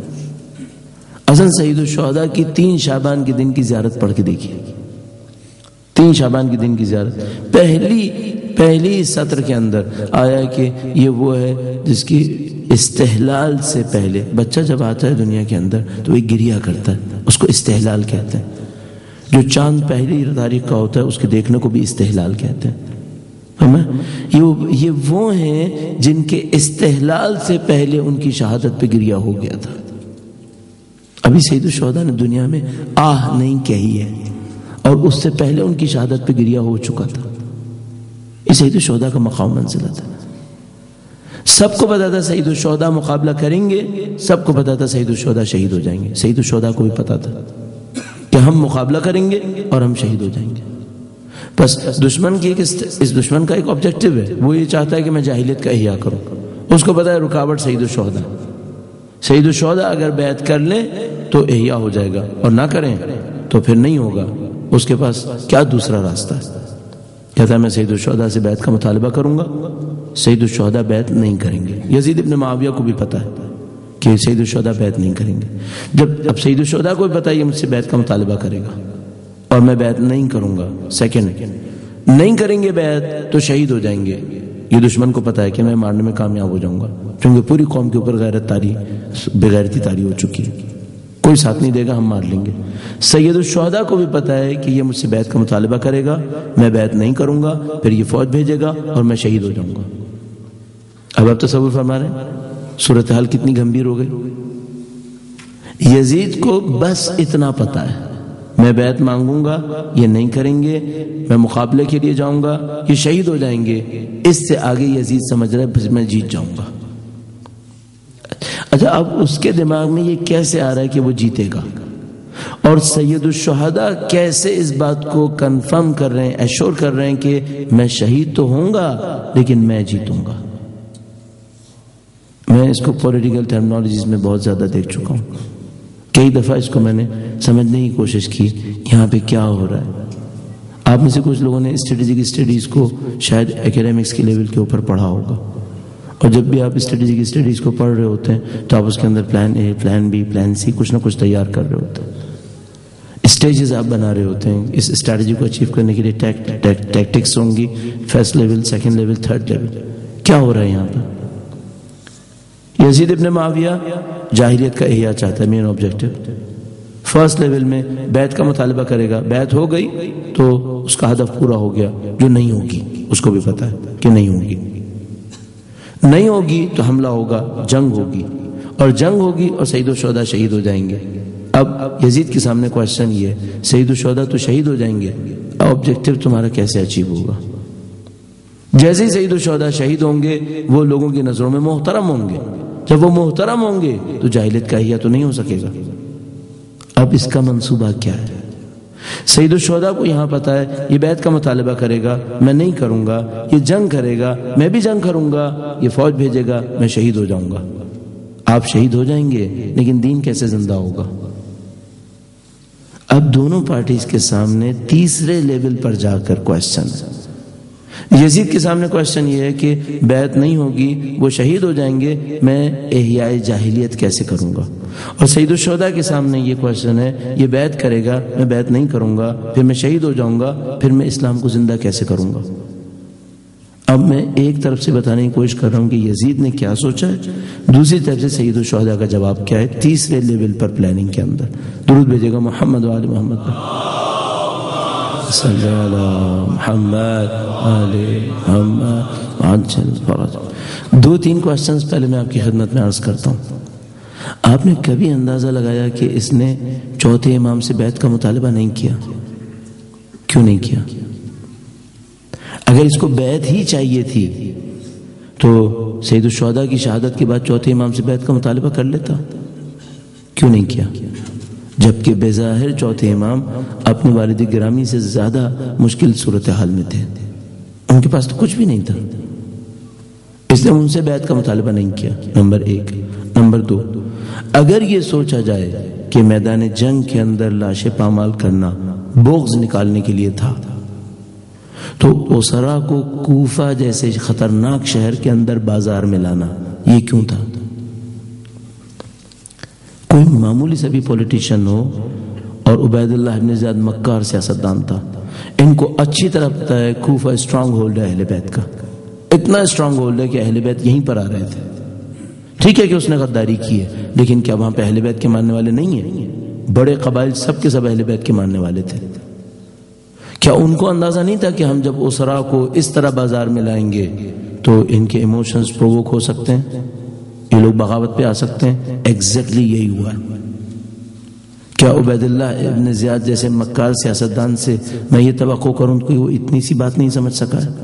اصل سید الشہداء کی تین شعبان کے دن کی زیارت پڑھ کے دیکھیے. تین شعبان کے دن کی زیارت پہلی پہلی سطر کے اندر آیا کہ یہ وہ ہے جس کی استحلال سے پہلے بچہ جب آتا ہے دنیا کے اندر تو وہ گریا کرتا ہے، اس کو استحلال کہتے ہیں. جو چاند پہلی تاریخ کا ہوتا ہے اس کے دیکھنے کو بھی استحلال کہتے ہیں. یہ وہ ہیں جن کے استحلال سے پہلے ان کی شہادت پہ گریا ہو گیا تھا. ابھی سید الشہداء نے دنیا میں آہ نہیں کہی ہے اور اس سے پہلے ان کی شہادت پہ گریا ہو چکا تھا. یہ سید الشہداء کا مقام منزلت ہے. سب کو پتا تھا سید الشہداء مقابلہ کریں گے، سب کو پتا تھا سید الشہداء شہید ہو جائیں گے. سید الشہداء کو بھی پتا تھا کہ ہم مقابلہ کریں گے اور ہم شہید ہو جائیں گے. بس دشمن کی ایک اس دشمن کا ایک آبجیکٹو ہے، وہ یہ چاہتا ہے کہ میں جاہلیت کا احیاء کروں. اس کو پتا ہے رکاوٹ سید الشہداء. سید الشہداء اگر بیعت کر لیں تو احیاء ہو جائے گا اور نہ کریں تو پھر نہیں ہوگا. اس کے پاس کیا دوسرا راستہ ہے؟ کہتا ہے میں سید الشہداء سے بیعت کا مطالبہ کروں گا. سید الشہداء بیعت نہیں کریں گے. یزید ابن معاویہ کو بھی پتا ہے کہ سید الشہداء بیعت نہیں کریں گے. جب اب سید الشہداء کو بھی پتا ہے یہ مجھ سے بیعت کا مطالبہ کرے گا اور میں بیعت نہیں کروں گا، سیکنڈ نہیں کریں گے بیعت تو شہید ہو جائیں گے. یہ دشمن کو پتا ہے کہ میں مارنے میں کامیاب ہو جاؤں گا کیونکہ پوری قوم کے اوپر غیرت طاری بغیرتی طاری ہو چکی ہے، کوئی ساتھ نہیں دے گا، ہم مار لیں گے. سید الشہداء کو بھی پتا ہے کہ یہ مجھ سے بیعت کا مطالبہ کرے گا، میں بیعت نہیں کروں گا، پھر یہ فوج بھیجے گا اور میں شہید ہو جاؤں گا. اب آپ تصور فرما رہے ہیں صورتحال کتنی گمبھیر ہو گئی. یزید کو بس اتنا پتا ہے میں بیعت مانگوں گا، یہ نہیں کریں گے، میں مقابلے کے لیے جاؤں گا، یہ شہید ہو جائیں گے. اس سے آگے یزید سمجھ رہا ہے پھر میں جیت جاؤں گا. اچھا اب اس کے دماغ میں یہ کیسے آ رہا ہے کہ وہ جیتے گا؟ اور سید الشہداء کیسے اس بات کو کنفرم کر رہے ہیں، ایشور کر رہے ہیں کہ میں شہید تو ہوں گا لیکن میں جیتوں گا؟ میں اس کو پولیٹیکل ٹرمنالوجیز میں بہت زیادہ دیکھ چکا ہوں. کئی دفعہ اس کو میں نے سمجھنے کی کوشش کی یہاں پہ کیا ہو رہا ہے. آپ میں سے کچھ لوگوں نے اسٹریٹجک اسٹڈیز کو شاید ایکیڈیمکس کے لیول کے اوپر پڑھا ہوگا، اور جب بھی آپ اسٹریٹجک اسٹڈیز کو پڑھ رہے ہوتے ہیں تو آپ اس کے اندر plan A, plan B, plan C کچھ نہ کچھ تیار کر رہے ہوتے ہیں. اسٹیجز آپ بنا رہے ہوتے ہیں اس اسٹریٹجی کو اچیو کرنے کے لیے. ٹیکٹکس ہوں گی، first level, second level, third level. کیا ہو رہا ہے یہاں پہ؟ یزید ابن معاویہ جاہلیت کا احیاء چاہتا ہے، مین آبجیکٹو. فرسٹ لیول میں بیعت کا مطالبہ کرے گا، بیعت ہو گئی تو اس کا ہدف پورا ہو گیا. جو نہیں ہوگی اس کو بھی پتا ہے کہ نہیں ہوگی. نہیں ہوگی تو حملہ ہوگا، جنگ ہوگی، اور جنگ ہوگی اور سید الشہداء شہید ہو جائیں گے۔ اب یزید کے سامنے کوشچن یہ ہے، سید الشہداء تو شہید ہو جائیں گے، آبجیکٹو تمہارا کیسے اچیو ہوگا؟ جیسے ہی سید الشہداء شہید ہوں گے وہ لوگوں کی نظروں میں محترم ہوں گے، جب وہ محترم ہوں گے تو جاہلیت کا احیاء تو نہیں ہو سکے گا۔ اب اس کا منصوبہ کیا ہے؟ سید الشہداء کو یہاں پتا ہے یہ بیعت کا مطالبہ کرے گا، میں نہیں کروں گا، یہ جنگ کرے گا، میں بھی جنگ کروں گا، یہ فوج بھیجے گا، میں شہید ہو جاؤں گا۔ آپ شہید ہو جائیں گے لیکن دین کیسے زندہ ہوگا؟ اب دونوں پارٹیز کے سامنے تیسرے لیول پر جا کر کوشچن ہے۔ یزید کے سامنے کوشچن یہ ہے کہ بیعت نہیں ہوگی، وہ شہید ہو جائیں گے، میں احیاء جاہلیت کیسے کروں گا؟ اور سید الشہداء کے سامنے یہ کوشچن ہے، یہ بیعت کرے گا، میں بیعت نہیں کروں گا، پھر میں شہید ہو جاؤں گا، پھر میں اسلام کو زندہ کیسے کروں گا؟ اب میں ایک طرف سے بتانے کی کوشش کر رہا ہوں کہ یزید نے کیا سوچا ہے، دوسری طرف سے سید الشہداء کا جواب کیا ہے تیسرے لیول پر پلاننگ کے اندر۔ درود بھیجے گا محمد و آل محمد پر، صلی اللہ محمد آل محمد عجل فرج۔ دو تین کوشچنز پہلے میں آپ کی خدمت میں عرض کرتا ہوں۔ آپ نے کبھی اندازہ لگایا کہ اس نے چوتھے امام سے بیعت کا مطالبہ نہیں کیا؟ کیوں نہیں کیا؟ اگر اس کو بیعت ہی چاہیے تھی تو سید الشہداء کی شہادت کے بعد چوتھے امام سے بیعت کا مطالبہ کر لیتا، کیوں نہیں کیا؟ جبکہ بظاہر چوتھے امام اپنے والد گرامی سے زیادہ مشکل صورتحال میں تھے، ان کے پاس تو کچھ بھی نہیں تھا، اس نے ان سے بیعت کا مطالبہ نہیں کیا، نمبر ایک۔ نمبر دو، اگر یہ سوچا جائے کہ میدان جنگ کے اندر لاشیں پامال کرنا بغض نکالنے کے لیے تھا تو اسرا کو کوفہ جیسے خطرناک شہر کے اندر بازار میں لانا یہ کیوں تھا؟ کوئی معمولی سا بھی پولیٹیشن ہو، اور عبید اللہ ابن زیاد مکار سیاستدان تھا، ان کو اچھی طرح پتا ہے کوفہ اسٹرانگ ہولڈ ہے اہل بیت کا، اتنا اسٹرانگ ہولڈ ہے کہ اہل بیت یہیں پر آ رہے تھے۔ ٹھیک ہے کہ اس نے غداری کی ہے، لیکن کیا وہاں پہ اہل بیت کے ماننے والے نہیں ہیں؟ بڑے قبائل سب کے سب اہل بیت کے ماننے والے تھے۔ کیا ان کو اندازہ نہیں تھا کہ ہم جب اسرا کو اس طرح بازار میں لائیں گے تو ان کے ایموشنز پرووک ہو سکتے ہیں، یہ لوگ بغاوت پہ آ سکتے ہیں؟ ایگزیکٹلی یہی ہوا ہے۔ کیا عبید اللہ ابن زیاد جیسے مکار سیاستدان سے میں یہ توقع کروں کہ وہ اتنی سی بات نہیں سمجھ سکا ہے؟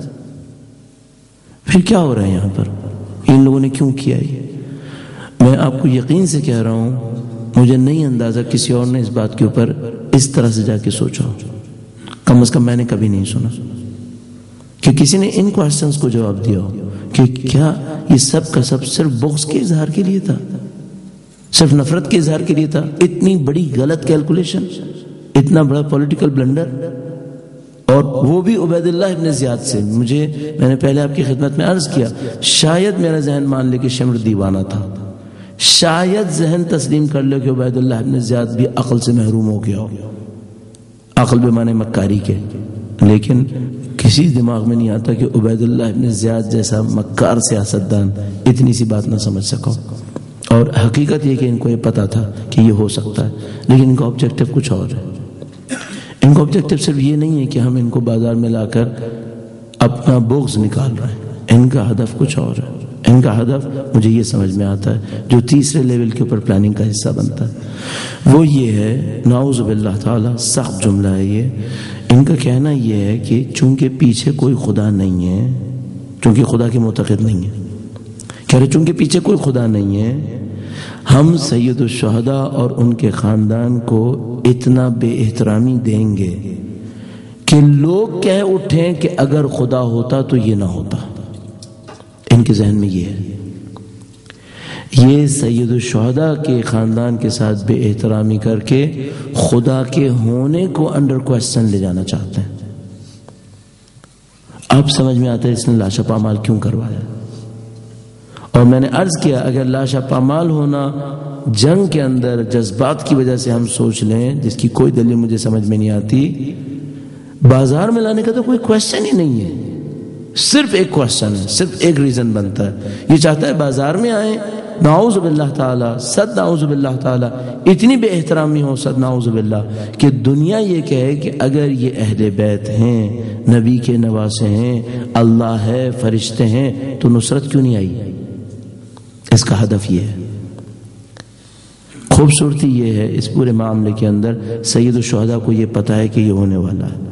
پھر کیا ہو رہا ہے یہاں پر؟ ان لوگوں نے کیوں کیا یہ؟ میں آپ کو یقین سے کہہ رہا ہوں، مجھے نہیں اندازہ کسی اور نے اس بات کے اوپر اس طرح سے جا کے سوچا ہو، کم از کم میں نے کبھی نہیں سنا کہ کسی نے ان کوسچنز کو جواب دیا ہو کہ کیا یہ سب کا سب صرف بغض کے اظہار کے لیے تھا، صرف نفرت کے اظہار کے لیے تھا؟ اتنی بڑی غلط کیلکولیشن، اتنا بڑا پولیٹیکل بلنڈر، اور وہ بھی عبید اللہ ابن زیاد سے۔ مجھے میں نے پہلے آپ کی خدمت میں عرض کیا، شاید میرا ذہن مان لے کہ شمر دیوانہ تھا، شاید ذہن تسلیم کر لے کہ عبید اللہ ابن زیاد بھی عقل سے محروم ہو گیا ہو، عقل بے معنی مکاری کے، لیکن کسی دماغ میں نہیں آتا کہ عبید اللہ ابن زیاد جیسا مکار سیاستدان اتنی سی بات نہ سمجھ سکا۔ اور حقیقت یہ کہ ان کو یہ پتا تھا کہ یہ ہو سکتا ہے، لیکن ان کا آبجیکٹو کچھ اور ہے۔ ان کا آبجیکٹو صرف یہ نہیں ہے کہ ہم ان کو بازار میں لا کر اپنا بغض نکال رہے ہیں، ان کا ہدف کچھ اور ہے۔ ان کا ہدف مجھے یہ سمجھ میں آتا ہے، جو تیسرے لیول کے اوپر پلاننگ کا حصہ بنتا ہے، وہ یہ ہے، نعوذ باللہ تعالی، سخت جملہ ہے یہ، ان کا کہنا یہ ہے کہ چونکہ پیچھے کوئی خدا نہیں ہے، چونکہ خدا کے معتقد نہیں ہے، کہہ رہے چونکہ پیچھے کوئی خدا نہیں ہے، ہم سید الشہداء اور ان کے خاندان کو اتنا بے احترامی دیں گے کہ لوگ کہہ اٹھیں کہ اگر خدا ہوتا تو یہ نہ ہوتا۔ ان کے ذہن میں یہ ہے، یہ سید الشہداء کے خاندان کے ساتھ بے احترامی کر کے خدا کے ہونے کو انڈر کوسچن لے جانا چاہتے ہیں۔ اب سمجھ میں آتا ہے اس نے لاشا پامال کیوں کروایا۔ اور میں نے عرض کیا، اگر لاشا پامال ہونا جنگ کے اندر جذبات کی وجہ سے ہم سوچ لیں، جس کی کوئی دلیل مجھے سمجھ میں نہیں آتی، بازار میں لانے کا تو کوئی کوسچن ہی نہیں ہے۔ صرف ایک کوشچن ہے، صرف ایک ریزن بنتا ہے، یہ چاہتا ہے بازار میں آئیں، نعوذ باللہ تعالی، صد نعوذ باللہ تعالی، اتنی بے احترامی ہو، صد نعوذ باللہ، کہ دنیا یہ کہے کہ اگر یہ اہل بیت ہیں، نبی کے نواسے ہیں، اللہ ہے، فرشتے ہیں، تو نصرت کیوں نہیں آئی؟ اس کا ہدف یہ ہے۔ خوبصورتی یہ ہے اس پورے معاملے کے اندر، سید الشہداء کو یہ پتا ہے کہ یہ ہونے والا ہے،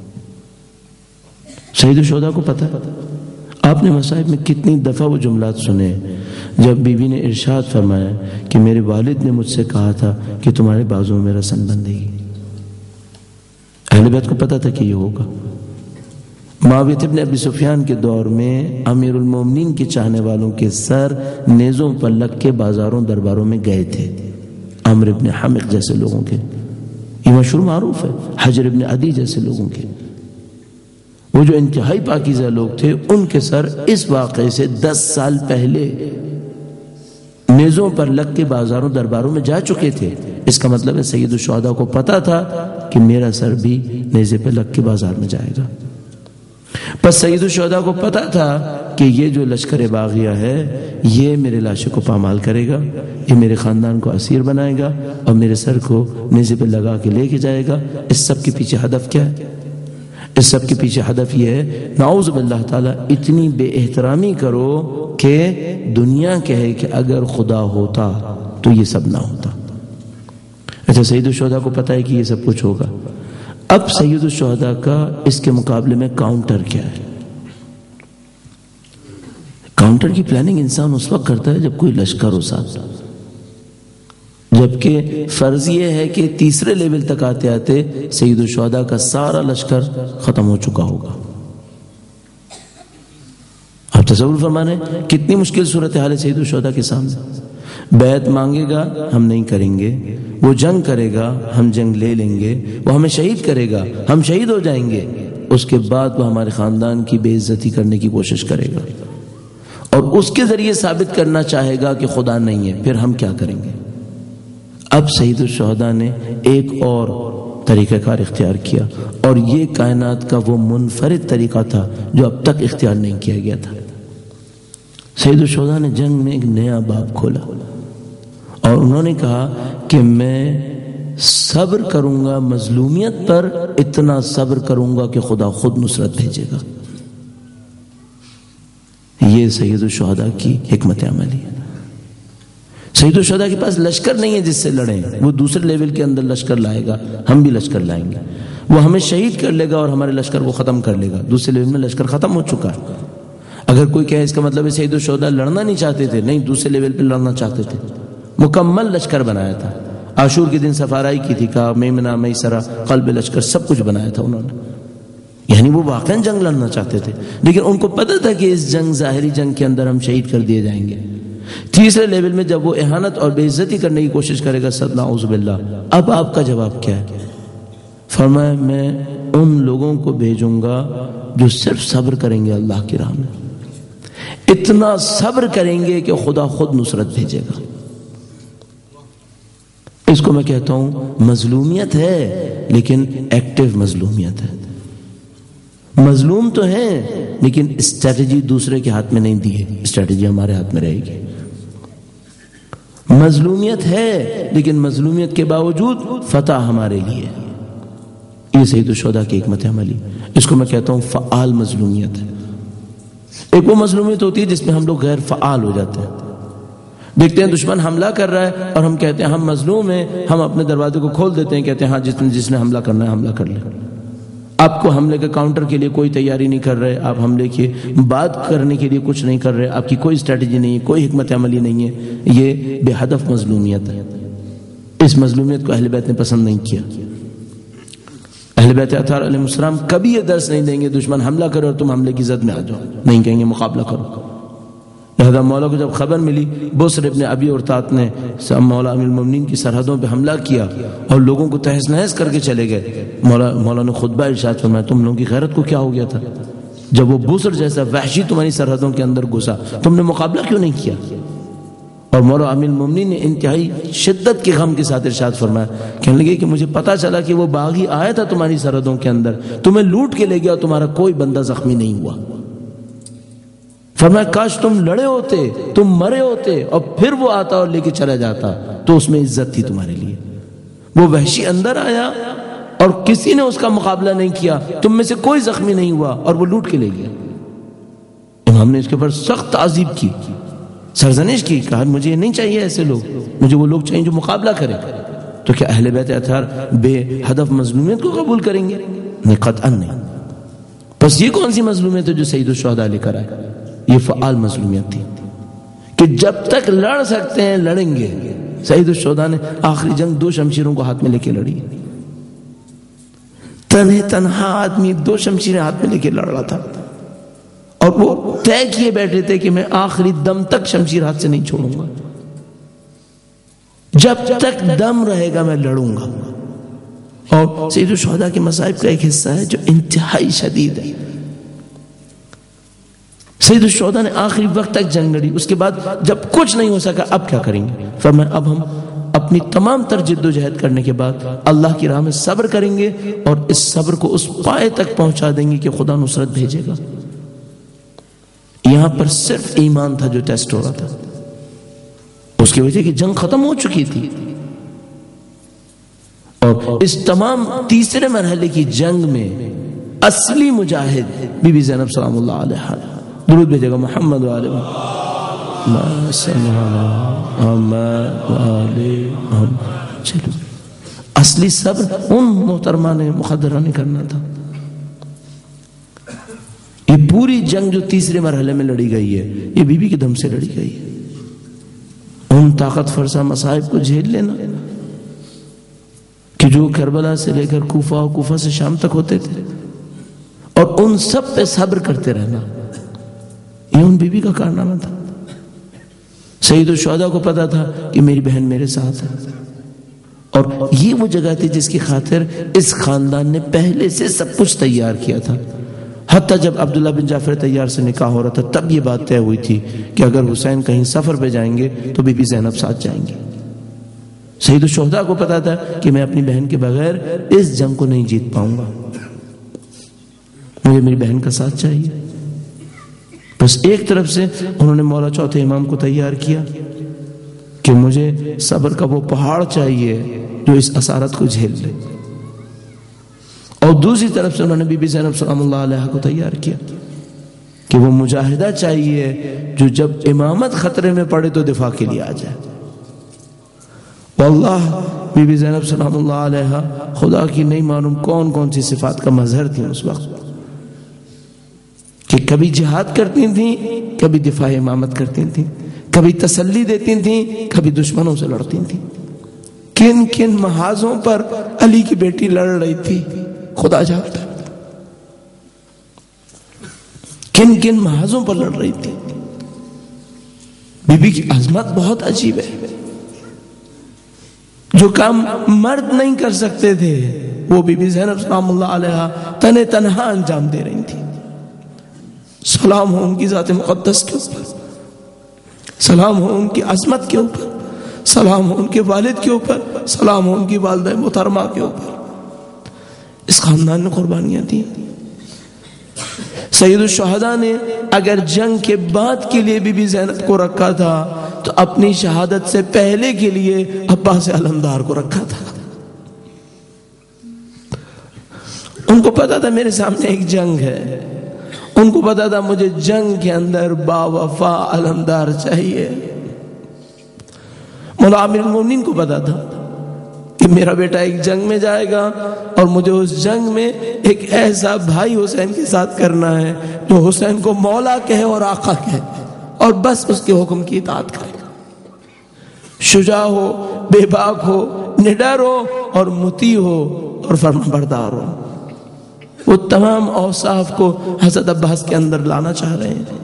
سید الشہداء کو پتا ہے۔ آپ نے مصائب میں کتنی دفعہ وہ جملات سنے جب بی بی نے ارشاد فرمایا کہ میرے والد نے مجھ سے کہا تھا کہ تمہارے بازو میں رسن بندھے گی۔ اہل بیت کو پتا تھا کہ یہ ہوگا۔ معاویہ ابن ابی سفیان کے دور میں امیر المومنین کے چاہنے والوں کے سر نیزوں پر لگ کے بازاروں درباروں میں گئے تھے، عمرو ابن حمق جیسے لوگوں کے، یہ مشہور معروف ہے، حجر ابن عدی جیسے لوگوں کے، وہ جو انتہائی پاکیزہ لوگ تھے، ان کے سر اس واقعے سے دس سال پہلے نیزوں پر لگ کے بازاروں درباروں میں جا چکے تھے۔ اس کا مطلب ہے سید الشہداء کو پتا تھا کہ میرا سر بھی نیزے پہ لگ کے بازار میں جائے گا۔ پس سید الشہداء کو پتا تھا کہ یہ جو لشکر باغیہ ہے یہ میرے لاشے کو پامال کرے گا، یہ میرے خاندان کو اسیر بنائے گا اور میرے سر کو نیزے پہ لگا کے لے کے جائے گا۔ اس سب کے پیچھے ہدف کیا ہے؟ اس سب کے پیچھے ہدف یہ ہے نعوذ باللہ تعالی اتنی بے احترامی کرو کہ دنیا کہے کہ اگر خدا ہوتا تو یہ سب نہ ہوتا۔ اچھا، سید الشہداء کو پتا ہے کہ یہ سب کچھ ہوگا۔ اب سید الشہداء کا اس کے مقابلے میں کاؤنٹر کیا ہے؟ کاؤنٹر کی پلاننگ انسان اس وقت کرتا ہے جب کوئی لشکر ہو ساتھ، جبکہ فرض یہ ہے کہ تیسرے لیول تک آتے آتے سید الشہداء کا سارا لشکر ختم ہو چکا ہوگا۔ آپ تصور فرمانے کتنی مشکل صورتحال ہے سید الشہداء کے سامنے۔ بیعت مانگے گا، ہم نہیں کریں گے، وہ جنگ کرے گا، ہم جنگ لے لیں گے، وہ ہمیں شہید کرے گا، ہم شہید ہو جائیں گے، اس کے بعد وہ ہمارے خاندان کی بے عزتی کرنے کی کوشش کرے گا اور اس کے ذریعے ثابت کرنا چاہے گا کہ خدا نہیں ہے، پھر ہم کیا کریں گے؟ اب سید الشہداء نے ایک اور طریقہ کار اختیار کیا، اور یہ کائنات کا وہ منفرد طریقہ تھا جو اب تک اختیار نہیں کیا گیا تھا۔ سید الشہداء نے جنگ میں ایک نیا باب کھولا اور انہوں نے کہا کہ میں صبر کروں گا مظلومیت پر، اتنا صبر کروں گا کہ خدا خود نصرت بھیجے گا۔ یہ سید الشہداء کی حکمت عملی ہے۔ سید الشہداء کے پاس لشکر نہیں ہے جس سے لڑیں، وہ دوسرے لیول کے اندر لشکر لائے گا، ہم بھی لشکر لائیں گے، وہ ہمیں شہید کر لے گا اور ہمارے لشکر کو ختم کر لے گا۔ دوسرے لیول میں لشکر ختم ہو چکا ہے۔ اگر کوئی کہے اس کا مطلب ہے سید الشہداء لڑنا نہیں چاہتے تھے، نہیں، دوسرے لیول پہ لڑنا چاہتے تھے، مکمل لشکر بنایا تھا۔ عاشور کے دن سفارائی کی تھی، کہا میمنہ میسرہ قلب لشکر سب کچھ بنایا تھا انہوں نے، یعنی وہ واقعاً جنگ لڑنا چاہتے تھے، لیکن ان کو پتہ تھا کہ اس جنگ ظاہری جنگ کے اندر ہم شہید کر دیے جائیں گے۔ تیسرے لیول میں جب وہ اہانت اور بے عزتی کرنے کی کوشش کرے گا، صد نعوذ باللہ، اب آپ کا جواب کیا ہے؟ فرمایا میں ان لوگوں کو بھیجوں گا جو صرف صبر کریں گے اللہ کی راہ میں، اتنا صبر کریں گے کہ خدا خود نصرت بھیجے گا۔ اس کو میں کہتا ہوں مظلومیت ہے، لیکن ایکٹیو مظلومیت ہے۔ مظلوم تو ہیں لیکن اسٹریٹجی دوسرے کے ہاتھ میں نہیں دی ہے، اسٹریٹجی ہمارے ہاتھ میں رہے گی۔ مظلومیت ہے لیکن مظلومیت کے باوجود فتح ہمارے لیے۔ یہ سید الشہداء کی حکمت عملی، اس کو میں کہتا ہوں فعال مظلومیت ہے۔ ایک وہ مظلومیت ہوتی ہے جس میں ہم لوگ غیر فعال ہو جاتے ہیں، دیکھتے ہیں دشمن حملہ کر رہا ہے اور ہم کہتے ہیں ہم مظلوم ہیں، ہم اپنے دروازے کو کھول دیتے ہیں، کہتے ہیں ہاں جس نے جس نے حملہ کرنا ہے حملہ کر لے۔ آپ کو حملے کے کاؤنٹر کے لیے کوئی تیاری نہیں کر رہے، آپ حملے کی بات کرنے کے لیے کچھ نہیں کر رہے، آپ کی کوئی اسٹریٹجی نہیں ہے، کوئی حکمت عملی نہیں ہے، یہ بے ہدف مظلومیت ہے۔ اس مظلومیت کو اہل بیت نے پسند نہیں کیا۔ اہل بیت اطہار علیہ السلام کبھی یہ درس نہیں دیں گے دشمن حملہ کرے اور تم حملے کی زد میں آ جاؤ، نہیں کہیں گے مقابلہ کرو۔ لہذا مولا کو جب خبر ملی بصر ابن ابی ارطاط نے مولا امیر المومنین کی سرحدوں پہ حملہ کیا اور لوگوں کو تہس نہس کر کے چلے گئے، مولا مولا نے خطبہ ارشاد فرمایا تم لوگوں کی غیرت کو کیا ہو گیا تھا؟ جب وہ بصر جیسا وحشی تمہاری سرحدوں کے اندر گھسا تم نے مقابلہ کیوں نہیں کیا؟ اور مولا امیر المومنین نے انتہائی شدت کے غم کے ساتھ ارشاد فرمایا، کہنے لگے کہ مجھے پتا چلا کہ وہ باغی آیا تھا تمہاری سرحدوں کے اندر، تمہیں لوٹ کے لے گیا اور تمہارا کوئی بندہ زخمی نہیں ہوا۔ فرمایا کاش تم لڑے ہوتے، تم مرے ہوتے اور پھر وہ آتا اور لے کے چلا جاتا تو اس میں عزت تھی تمہارے لیے۔ وہ وحشی اندر آیا اور کسی نے اس کا مقابلہ نہیں کیا، تم میں سے کوئی زخمی نہیں ہوا اور وہ لوٹ کے لے گیا۔ امام نے اس کے اوپر سخت تعذیب کی، سرزنش کی، کہا مجھے نہیں چاہیے ایسے لوگ، مجھے وہ لوگ چاہیے جو مقابلہ کریں۔ تو کیا اہل بیت اطہار بے ہدف مظلومیت کو قبول کریں گے؟ نہیں، قطعا نہیں۔ بس یہ کون سی مظلومیت ہے جو سید الشہداء لے کر آئے؟ یہ فعال مظلومیت تھی کہ جب تک لڑ سکتے ہیں لڑیں گے۔ سید الشہداء نے آخری جنگ دو شمشیروں کو ہاتھ میں لے کے لڑی، تنہے تنہا آدمی دو شمشیریں ہاتھ میں لے کے لڑ رہا تھا، اور وہ طے کیے بیٹھے تھے کہ میں آخری دم تک شمشیر ہاتھ سے نہیں چھوڑوں گا، جب تک دم رہے گا میں لڑوں گا۔ اور سید الشہداء کے مصائب کا ایک حصہ ہے جو انتہائی شدید ہے۔ سید الشہداء نے آخری وقت تک جنگ لڑی، اس کے بعد جب کچھ نہیں ہو سکا اب کیا کریں گے؟ فرمایا اب ہم اپنی تمام تر جد و جہد کرنے کے بعد اللہ کی راہ میں صبر کریں گے اور اس صبر کو اس پائے تک پہنچا دیں گے کہ خدا نصرت بھیجے گا۔ یہاں پر صرف ایمان تھا جو ٹیسٹ ہو رہا تھا، اس کی وجہ کہ جنگ ختم ہو چکی تھی، اور اس تمام تیسرے مرحلے کی جنگ میں اصلی مجاہد بی بی زینب سلام اللہ علیہ، درود بھیجے گا محمد و آلہ محمد صلی اللہ علیہ وسلم۔ چلو اصلی صبر ان محترمہ نے مخدرہ نے کرنا تھا۔ یہ پوری جنگ جو تیسرے مرحلے میں لڑی گئی ہے یہ بی بی کے دم سے لڑی گئی ہے۔ ان طاقت فرسا مصائب کو جھیل لینا کہ جو کربلا سے لے کر کوفہ اور کوفہ سے شام تک ہوتے تھے، اور ان سب پہ صبر کرتے رہنا، یہ ان بی بی کا کارنامہ تھا۔ سید الشہداء کو پتا تھا کہ میری بہن میرے ساتھ ہے، اور یہ وہ جگہ تھی جس کی خاطر اس خاندان نے پہلے سے سب کچھ تیار کیا تھا۔ حتیٰ جب عبداللہ بن جعفر طیار سے نکاح ہو رہا تھا تب یہ بات طے ہوئی تھی کہ اگر حسین کہیں سفر پہ جائیں گے تو بی بی زینب ساتھ جائیں گے۔ سید الشہداء کو پتا تھا کہ میں اپنی بہن کے بغیر اس جنگ کو نہیں جیت پاؤں گا، مجھے میری بہن کا ساتھ چاہیے۔ بس ایک طرف سے انہوں نے مولا چوتھے امام کو تیار کیا کہ مجھے صبر کا وہ پہاڑ چاہیے جو اس اسارت کو جھیل لے، اور دوسری طرف سے انہوں نے بی بی زینب سلام اللہ علیہ کو تیار کیا کہ وہ مجاہدہ چاہیے جو جب امامت خطرے میں پڑے تو دفاع کے لیے آ جائے۔ واللہ بی بی زینب سلام اللہ علیہ خدا کی نہیں معلوم کون کون سی صفات کا مظہر تھی اس وقت، کہ کبھی جہاد کرتی تھیں، کبھی دفاع امامت کرتی تھیں، کبھی تسلی دیتی تھیں، کبھی دشمنوں سے لڑتی تھیں۔ کن کن محاذوں پر علی کی بیٹی لڑ رہی تھی خدا جانتا، کن کن محاذوں پر لڑ رہی تھی۔ بی بی کی عظمت بہت عجیب ہے، جو کام مرد نہیں کر سکتے تھے وہ بی بی زینب سلام اللہ علیہ تنہ تنہا انجام دے رہی تھی۔ سلام ہو ان کی ذات مقدس کے اوپر، سلام ہو ان کی عظمت کے اوپر، سلام ہو ان کے والد کے اوپر، سلام ہو ان کی والدہ محترمہ کے اوپر۔ اس خاندان نے قربانیاں دی۔ سید الشہداء نے اگر جنگ کے بعد کے لیے بی بی زینب کو رکھا تھا تو اپنی شہادت سے پہلے کے لیے عباس علمدار کو رکھا تھا۔ ان کو پتا تھا میرے سامنے ایک جنگ ہے، ان کو پتا تھا مجھے جنگ کے اندر با وفا علمدار چاہیے۔ مولا امیر المومنین کو پتا تھا کہ میرا بیٹا ایک جنگ میں جائے گا اور مجھے اس جنگ میں ایک ایسا بھائی حسین کے ساتھ کرنا ہے جو حسین کو مولا کہے اور آقا کہے اور بس اس کے حکم کی اطاعت کرے، شجاع ہو، بے باک ہو، نڈر ہو اور مطیع ہو اور فرما بردار ہو۔ وہ تمام اوصاف کو حضرت عباس کے اندر لانا چاہ رہے ہیں۔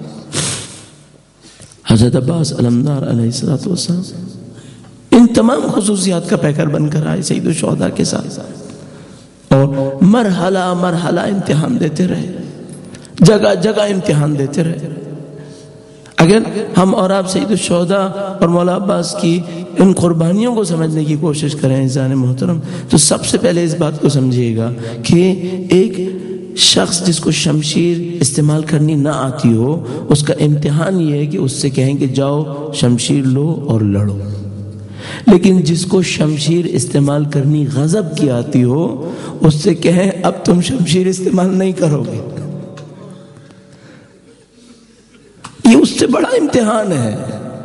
حضرت عباس علمدار علیہ الصلوۃ والسلام ان تمام خصوصیات کا پیکر بن کر آئے سید الشہداء کے ساتھ، اور مرحلہ مرحلہ امتحان دیتے رہے، جگہ جگہ امتحان دیتے رہے۔ اگر ہم اور آپ سید الشہداء اور مولا عباس کی ان قربانیوں کو سمجھنے کی کوشش کریں عزیزان محترم، تو سب سے پہلے اس بات کو سمجھیے گا کہ ایک شخص جس کو شمشیر استعمال کرنی نہ آتی ہو اس کا امتحان یہ ہے کہ اس سے کہیں کہ جاؤ شمشیر لو اور لڑو، لیکن جس کو شمشیر استعمال کرنی غضب کی آتی ہو اس سے کہیں اب تم شمشیر استعمال نہیں کرو گے. یہ اس سے بڑا امتحان ہے.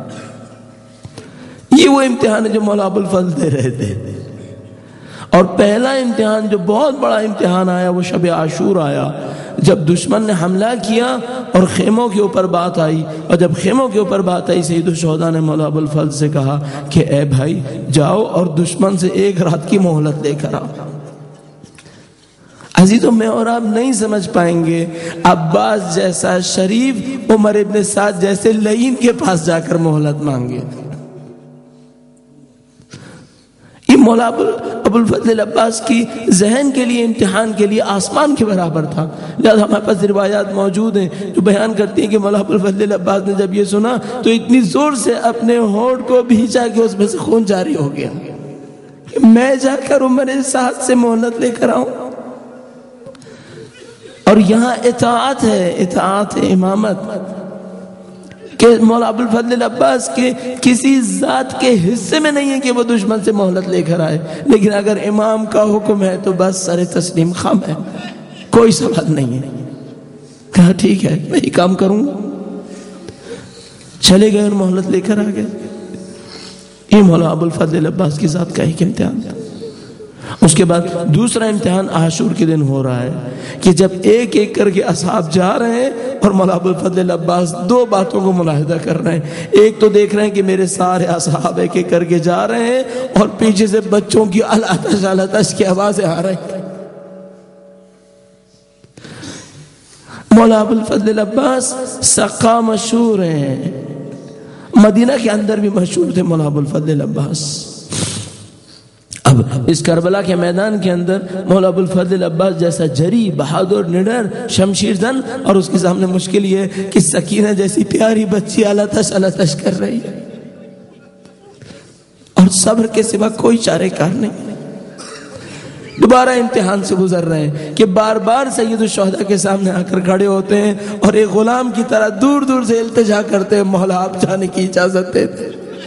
یہ وہ امتحان ہے جو مولا ابو الفضل دے رہے تھے. اور پہلا امتحان جو بہت بڑا امتحان آیا وہ شب عاشور آیا، جب دشمن نے حملہ کیا اور خیموں کے اوپر بات آئی، اور جب خیموں کے اوپر بات آئی سید الشہداء نے مولا ابو الفضل سے کہا کہ اے بھائی جاؤ اور دشمن سے ایک رات کی مہلت لے کر آؤ. عزیزوں میں اور آپ نہیں سمجھ پائیں گے عباس جیسا شریف عمر ابن سعد جیسے لعین کے پاس جا کر مہلت مانگے. یہ مولا ابو الفضل عباس کی ذہن کے لیے امتحان کے لیے آسمان کے برابر تھا. لہذا ہمارے پاس روایات موجود ہیں جو بیان کرتی ہیں کہ مولا ابو الفضل عباس نے جب یہ سنا تو اتنی زور سے اپنے ہونٹ کو بھینچا کہ اس میں سے خون جاری ہو گیا کہ میں جا کر عمر سعد سے مہلت لے کر آؤں. اور یہاں اطاعت ہے، اطاعت ہے امامت، کہ مولا ابو الفضل عباس کے کسی ذات کے حصے میں نہیں ہے کہ وہ دشمن سے مہلت لے کر آئے، لیکن اگر امام کا حکم ہے تو بس سر تسلیم خم ہے، کوئی سوال نہیں ہے. کہا ٹھیک ہے میں یہ کام کروں گا. چلے گئے اور مہلت لے کر آ گئے. یہ مولا ابو الفضل عباس کی ذات کا ایک امتحان تھا. اس کے بعد دوسرا امتحان عاشور کے دن ہو رہا ہے کہ جب ایک ایک کر کے اصحاب جا رہے ہیں اور مولا ابو الفضل عباس دو باتوں کو ملاحظہ کر رہے ہیں. ایک تو دیکھ رہے ہیں کہ میرے سارے اصحاب ایک ایک کر کے جا رہے ہیں اور پیچھے سے بچوں کی الاتش الاتش کی آوازیں آ رہی ہیں. مولا ابو الفضل عباس سقا مشہور ہیں، مدینہ کے اندر بھی مشہور تھے مولا ابو الفضل عباس. اب اس کربلا کے میدان کے اندر مولا ابو الفضل عباس جیسا جری بہادر نڈر شمشیر زن، اور اس کے سامنے مشکل یہ ہے کہ سکینہ جیسی پیاری بچی الاتش الاتش کر رہی ہے اور صبر کے سوا کوئی چارے کار نہیں. دوبارہ امتحان سے گزر رہے ہیں کہ بار بار سید الشہداء کے سامنے آ کر کھڑے ہوتے ہیں اور ایک غلام کی طرح دور دور سے التجا کرتے ہیں مولا آپ جانے کی اجازت دیتے.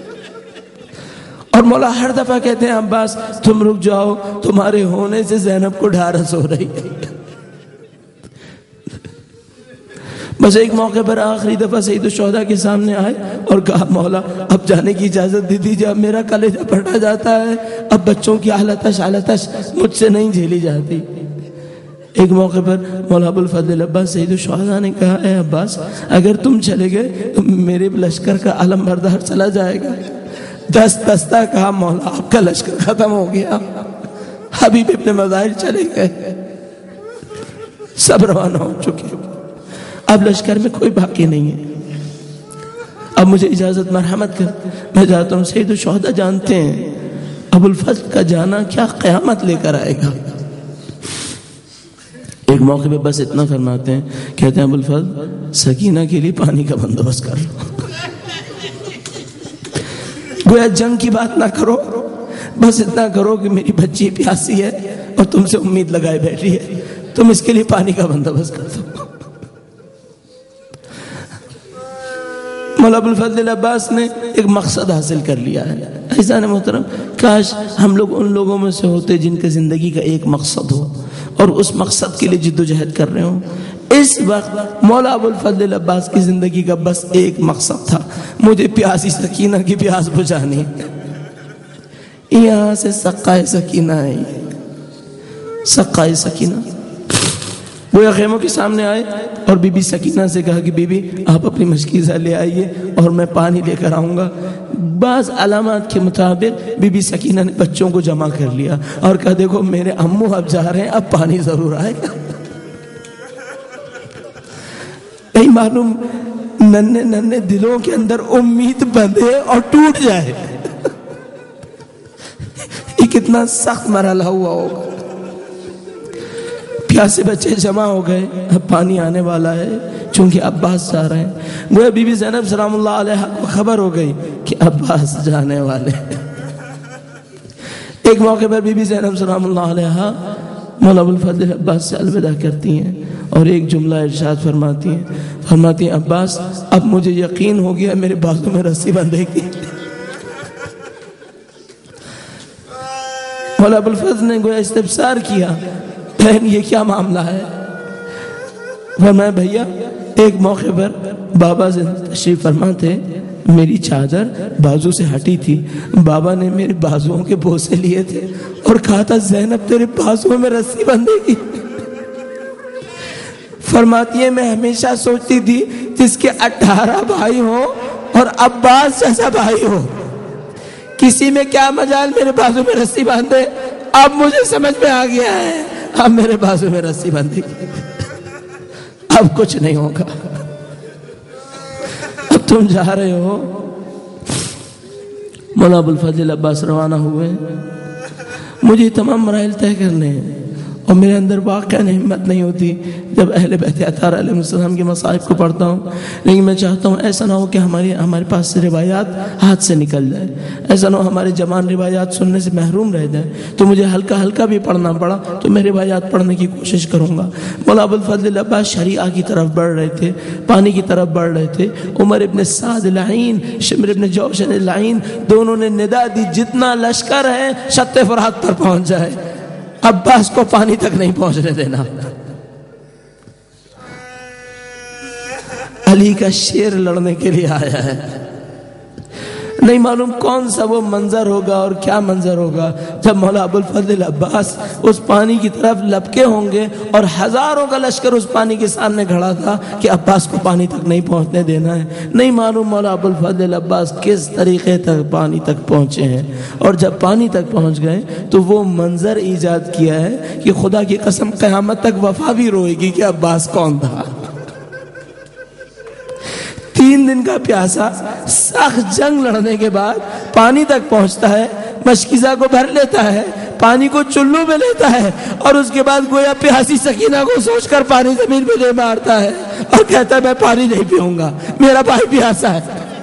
اور مولا ہر دفعہ کہتے ہیں عباس تم رک جاؤ، تمہارے ہونے سے زینب کو ڈھارس ہو رہی ہے. بس ایک موقع پر آخری دفعہ سید الشہداء کے سامنے آئے اور کہا مولا اب جانے کی اجازت دے دیجیے، اب میرا کلیجہ پھٹا جاتا ہے، اب بچوں کی آلتش آلتش مجھ سے نہیں جھیلی جاتی. ایک موقع پر مولا ابو الفضل عباس سید الشہداء نے کہا اے عباس اگر تم چلے گئے تو میرے لشکر کا علم بردار چلا جائے گا. دست دستہ کہا مولا آپ کا لشکر ختم ہو گیا، حبیب ابن مظاہر چلے گئے، سب روانہ ہو چکے، اب لشکر میں کوئی باقی نہیں ہے، اب مجھے اجازت مرحمت کر میں جاتا ہوں. سید الشہداء جانتے ہیں ابو الفضل کا جانا کیا قیامت لے کر آئے گا. ایک موقع پہ بس اتنا فرماتے ہیں، کہتے ہیں ابو الفضل سکینہ کے لیے پانی کا بندوبست کر لو. گویا جنگ کی بات نہ کرو، بس اتنا کرو کہ میری بچی پیاسی ہے اور تم سے امید لگائے بیٹھی ہے، تم اس کے لیے پانی کا بندوبست کر دو. مولا ابو الفضل عباس نے ایک مقصد حاصل کر لیا ہے. عزیزان محترم کاش ہم لوگ ان لوگوں میں سے ہوتے جن کے زندگی کا ایک مقصد ہو اور اس مقصد کے لیے جد و جہد کر رہے ہوں. اس وقت مولا ابو الفضل عباس کی زندگی کا بس ایک مقصد تھا، مجھے پیاسی سکینہ کی پیاس بجھانی. یہاں سے سقائے سکینہ ہے، سقائے سکینہ. وہ خیموں کے سامنے آئے اور بی بی سکینہ سے کہا کہ بی بی آپ اپنی مشکیزہ لے آئیے اور میں پانی لے کر آؤں گا. بعض علامات کے مطابق بی بی سکینہ نے بچوں کو جمع کر لیا اور کہا دیکھو میرے امو اب جا رہے ہیں، اب پانی ضرور آئے گا. نہیں معلوم ننے ننے دلوں کے اندر امید بندھے اور ٹوٹ جائے، یہ کتنا سخت مرحلہ ہوا ہوگا. پیاسے بچے جمع ہو گئے، اب پانی آنے والا ہے چونکہ عباس جا رہے ہیں. وہ بی بی زینب سلام اللہ علیہ کو خبر ہو گئی کہ عباس جانے والے. ایک موقع پر بی بی زینب سلام اللہ علیہ مولا ابوالفضل عباس سے الوداع کرتی ہیں اور ایک جملہ ارشاد فرماتی ہیں فرماتی ہیں عباس اب مجھے یقین ہو گیا میرے بازو میں رسی بندھے گی۔ مولا ابوالفضل نے گویا استفسار کیا بہن یہ کیا معاملہ ہے؟ فرمایا بھیا ایک موقع پر بابا سے تشریف فرما تھے، میری چادر بازو سے ہٹی تھی، بابا نے میرے بازوؤں کے بوسے لیے تھے اور کہا تھا زینب تیرے بازوؤں میں رسی بندھے گی۔ فرماتی ہے میں ہمیشہ سوچتی تھی جس کے اٹھارہ بھائی ہوں اور عباس جیسا بھائی ہو، کسی میں کیا مجال میرے بازو میں رسی باندھے؟ اب مجھے سمجھ میں آ گیا ہے اب میرے بازو میں رسی باندھے گی، اب کچھ نہیں ہوگا، اب تم جا رہے ہو۔ مولا ابوالفضل عباس روانہ ہوئے، مجھے تمام مراحل طے کرنے ہیں اور میرے اندر واقعہ ہمت نہیں ہوتی جب اہل بیت اطہار علیہ السلام کے مصائب کو پڑھتا ہوں، لیکن میں چاہتا ہوں ایسا نہ ہو کہ ہماری ہمارے پاس سے روایات ہاتھ سے نکل جائے، ایسا نہ ہو ہمارے جوان روایات سننے سے محروم رہ جائیں، تو مجھے ہلکا ہلکا بھی پڑھنا پڑا تو میں روایات پڑھنے کی کوشش کروں گا۔ مولا ابوالفضل عباس شریعہ کی طرف بڑھ رہے تھے، پانی کی طرف بڑھ رہے تھے، عمر ابن سعد لعین، شمر ابن جوشن لعین دونوں نے ندا دی جتنا لشکر ہے شط فرات پر پہنچ جائے، عباس کو پانی تک نہیں پہنچنے دینا۔ علی کا شیر لڑنے کے لیے آیا ہے، نہیں معلوم کون سا وہ منظر ہوگا اور کیا منظر ہوگا جب مولا ابوالفضل عباس اس پانی کی طرف لپکے ہوں گے اور ہزاروں کا لشکر اس پانی کے سامنے کھڑا تھا کہ عباس کو پانی تک نہیں پہنچنے دینا ہے۔ نہیں معلوم مولا ابوالفضل عباس کس طریقے تک پانی تک پہنچے ہیں، اور جب پانی تک پہنچ گئے تو وہ منظر ایجاد کیا ہے کہ خدا کی قسم قیامت تک وفا بھی روئے گی کہ عباس کون تھا۔ تین دن کا پیاسا سخت جنگ لڑنے کے بعد پانی تک پہنچتا ہے، مشکیزہ کو بھر لیتا ہے، پانی کو چلو میں لیتا ہے اور اس کے بعد گویا پیاسی سکینہ کو سوچ کر پانی زمین پہ دے مارتا ہے اور کہتا ہے میں پانی نہیں پیوں گا، میرا بھائی پیاسا ہے،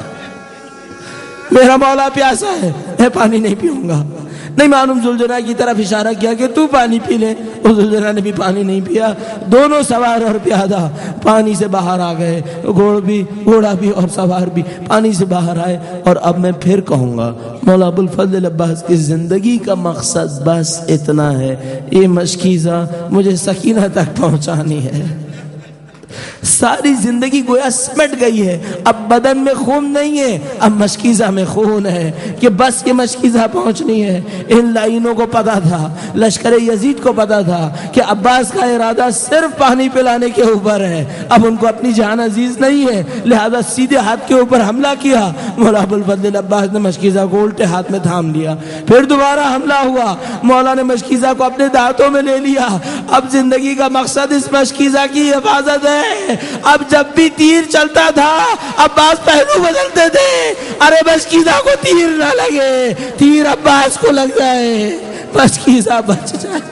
میرا مولا پیاسا ہے، میں پانی نہیں پیوں گا۔ نہیں معلوم زلجنا کی طرف اشارہ کیا کہ تو پانی پی لے، اور زلجنا نے بھی پانی نہیں پیا، دونوں سوار اور پیادہ پانی سے باہر آ گئے، گھوڑ بھی گھوڑا بھی اور سوار بھی پانی سے باہر آئے۔ اور اب میں پھر کہوں گا مولا ابوالفضل عباس کی زندگی کا مقصد بس اتنا ہے، یہ مشکیزہ مجھے سکینہ تک پہنچانی ہے۔ ساری زندگی گویا سمٹ گئی ہے، اب بدن میں خون نہیں ہے، اب مشکیزہ میں خون ہے کہ بس یہ مشکیزہ پہنچنی ہے۔ ان لائنوں کو پتا تھا، لشکر یزید کو پتا تھا کہ عباس کا ارادہ صرف پانی پلانے کے اوپر ہے، اب ان کو اپنی جان عزیز نہیں ہے، لہذا سیدھے ہاتھ کے اوپر حملہ کیا۔ مولا ابوالفضل عباس نے مشکیزہ کو الٹے ہاتھ میں تھام لیا، پھر دوبارہ حملہ ہوا، مولا نے مشکیزہ کو اپنے دانتوں میں لے لیا۔ اب زندگی کا مقصد اس مشکیزہ کی حفاظت ہے۔ اب جب بھی تیر چلتا تھا عباس پہلو بدلتے تھے، ارے مشکیزہ کو تیر نہ لگے، تیر عباس کو لگ جائے، مشکیزہ بچ جائے۔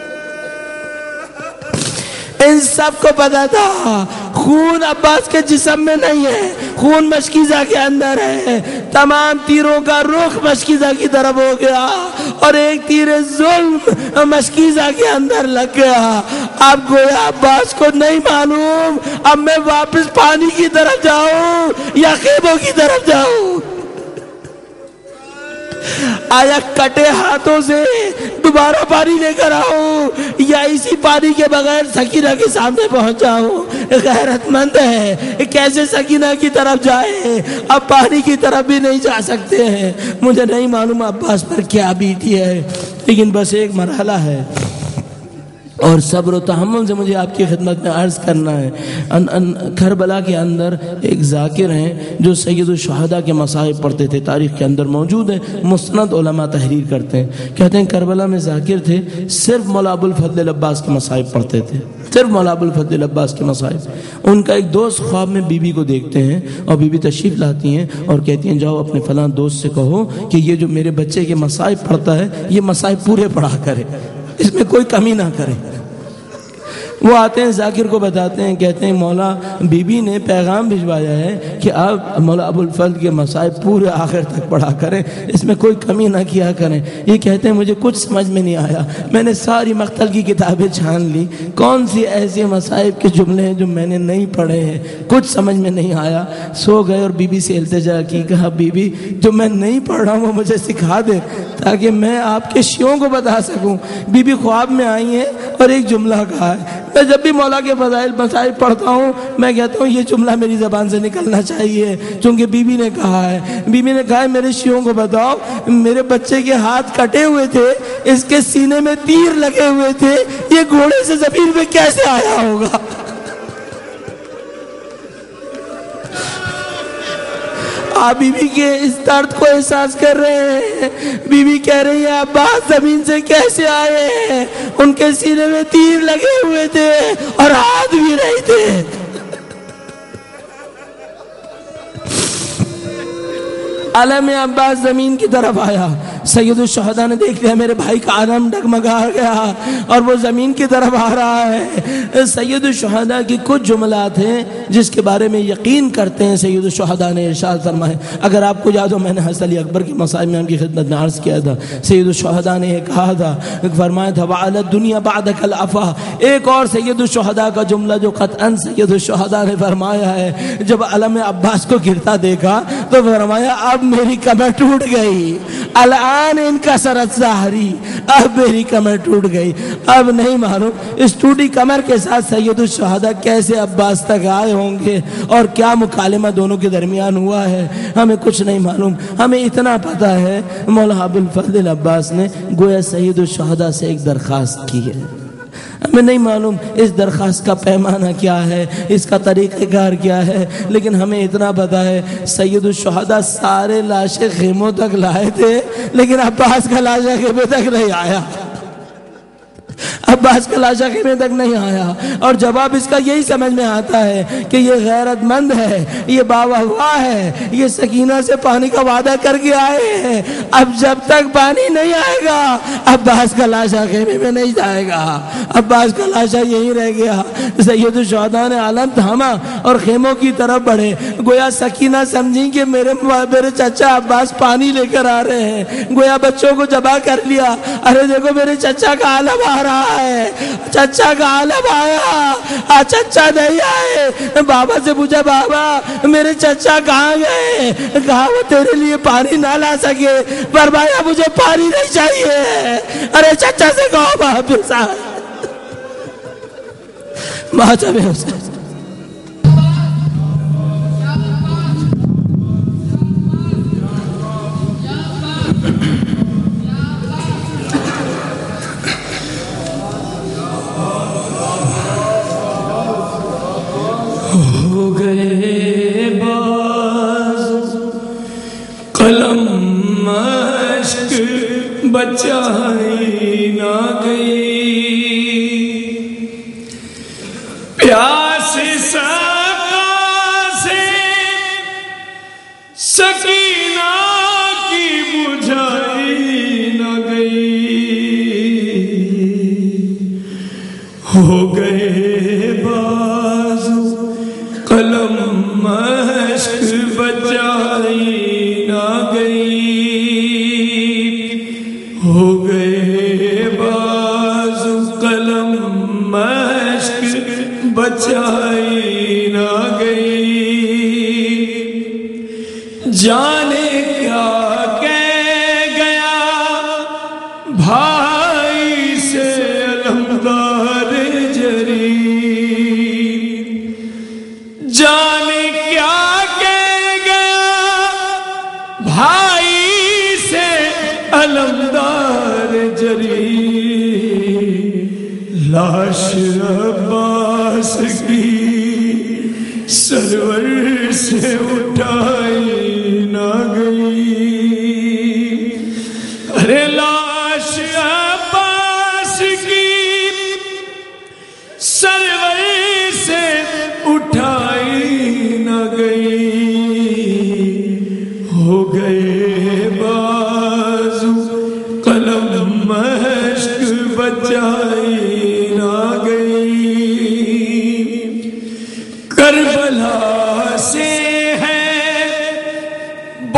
ان سب کو پتا تھا خون عباس کے جسم میں نہیں ہے، خون مشکیزہ کے اندر ہے۔ تمام تیروں کا رخ مشکیزہ کی طرف ہو گیا اور ایک تیر ظلم مشکیزہ کے اندر لگ گیا۔ اب گویا عباس کو نہیں معلوم اب میں واپس پانی کی طرف جاؤں یا خیموں کی طرف جاؤں، آیا کٹے ہاتھوں سے دوبارہ پانی لے کر آؤں یا اسی پانی کے بغیر سکینہ کے سامنے پہنچ جاؤں۔ غیرت مند ہے، کیسے سکینہ کی طرف جائے، اب پانی کی طرف بھی نہیں جا سکتے ہیں۔ مجھے نہیں معلوم عباس پر کیا بیتی ہے، لیکن بس ایک مرحلہ ہے اور صبر و تحمل سے مجھے آپ کی خدمت میں عرض کرنا ہے۔ ان ان کربلا کے اندر ایک ذاکر ہیں جو سید الشہداء کے مصائب پڑھتے تھے، تاریخ کے اندر موجود ہیں، مستند علماء تحریر کرتے ہیں، کہتے ہیں کربلا میں ذاکر تھے، صرف مولا ابوالفضل عباس کے مصائب پڑھتے تھے، صرف مولا ابوالفضل عباس کے مصائب۔ ان کا ایک دوست خواب میں بی بی کو دیکھتے ہیں اور بی بی تشریف لاتی ہیں اور کہتی ہیں جاؤ اپنے فلاں دوست سے کہو کہ یہ جو میرے بچے کے مصائب پڑھتا ہے یہ مصائب پورے پڑھا کرے، اس میں کوئی کمی نہ کرے۔ وہ آتے ہیں ذاکر کو بتاتے ہیں، کہتے ہیں مولا بی بی نے پیغام بھجوایا ہے کہ آپ مولا ابو الفضل کے مصائب پورے آخر تک پڑھا کریں، اس میں کوئی کمی نہ کیا کریں۔ یہ کہتے ہیں مجھے کچھ سمجھ میں نہیں آیا، میں نے ساری مقتل کی کتابیں چھان لی، کون سی ایسے مصائب کے جملے ہیں جو میں نے نہیں پڑھے ہیں، کچھ سمجھ میں نہیں آیا۔ سو گئے اور بی بی سے التجا کی، کہا بی بی جو میں نہیں پڑھ رہا ہوں وہ مجھے سکھا دے تاکہ میں آپ کے شیعوں کو بتا سکوں۔ بی بی خواب میں آئی ہیں اور ایک جملہ کہا ہے، میں جب بھی مولا کے فضائل مصائب پڑھتا ہوں میں کہتا ہوں یہ جملہ میری زبان سے نکلنا چاہیے، چونکہ بی بی نے کہا ہے۔ بی بی نے کہا ہے میرے شیعوں کو بتاؤ میرے بچے کے ہاتھ کٹے ہوئے تھے، اس کے سینے میں تیر لگے ہوئے تھے، یہ گھوڑے سے زمین پہ کیسے آیا ہوگا؟ آپ بی بی کے اس درد کو احساس کر رہے ہیں۔ بی بی کہہ رہی ہے عباس زمین سے کیسے آئے ہیں؟ ان کے سینے میں تیر لگے ہوئے تھے اور ہاتھ بھی نہیں تھے۔ علم عباس زمین کی طرف آیا، سید الشہداء نے دیکھ لیا میرے بھائی کا علم ڈگمگا گیا اور وہ زمین کی طرف آ رہا ہے۔ سید الشہداء کی کچھ جملات ہیں جس کے بارے میں یقین کرتے ہیں سید الشہداء نے ارشاد فرمائے۔ اگر آپ کو یاد ہو میں نے حضرت علی اکبر کے مصائب میں ان کی خدمت میں عرض کیا تھا، سید الشہداء نے یہ کہا تھا، فرمایا تھا وَعَلَى الدُّنْيَا بَعْدَكَ الْعَفَا۔ ایک اور سید الشہداء کا جملہ جو قطعاً سید الشہداء نے فرمایا ہے، جب علم عباس کو گرتا دیکھا تو فرمایا اب میری کمر ٹوٹ گئی، الان انکسرت ظہری، اب میری کمر ٹوٹ گئی۔ اب نہیں معلوم اس ٹوٹی کمر کے ساتھ سید الشہداء کیسے عباس تک آئے ہوں گے اور کیا مکالمہ دونوں کے درمیان ہوا ہے، ہمیں کچھ نہیں معلوم۔ ہمیں اتنا پتہ ہے مولا ابو الفضل عباس نے گویا سید الشہداء سے ایک درخواست کی ہے، ہمیں نہیں معلوم اس درخواست کا پیمانہ کیا ہے، اس کا طریقہ کار کیا ہے، لیکن ہمیں اتنا پتہ ہے سید الشہداء سارے لاشیں خیموں تک لائے تھے لیکن عباس کا لاشا خیمے تک نہیں آیا، عباس کا لاشا خیمے تک نہیں آیا۔ اور جواب اس کا یہی سمجھ میں آتا ہے کہ یہ غیرت مند ہے، یہ باوہوا ہے، یہ سکینہ سے پانی کا وعدہ کر کے آئے ہیں، اب جب تک پانی نہیں آئے گا عباس کا لاشا خیمے میں نہیں جائے گا، عباس کا لاشا یہی رہ گیا۔ سید الشہداء نے علم تھاما اور خیموں کی طرف بڑھے، گویا سکینہ سمجھی کہ میرے میرے چچا عباس پانی لے کر آ رہے ہیں، گویا بچوں کو جمع کر لیا، ارے دیکھو میرے چچا کا علم آ رہا ہے، چچا کا علم آیا، چچا نہیں آئے۔ بابا سے پوچھا بابا میرے چچا کہاں گئے؟ کہا وہ تیرے لیے پانی نہ لا سکے، فرمایا مجھے پانی نہیں چاہیے۔ ارے چچا سے کہو واپس آئے۔ ماتم حسین ہو گئے باز قلم مشق بچائی نہ گئی، پیاس سقا سے سکینہ کی بجھائی نہ گئی، ہو گئے باز قلم مشق بچائی نہ گئی، ہو گئے باز قلم مشق بچائی نہ گئی، جانے کیا کہہ گیا بھائی سے علمدار جری، جانے کیا کہہ گیا بھائی سے علمدار جری، لاش عباس کی سرور سے اٹھائی نہ گئی، ارے لاش عباس کی سرور سے اٹھائی نہ گئی، ہو گئے بازو قلم مشق بچائی نہ گئی،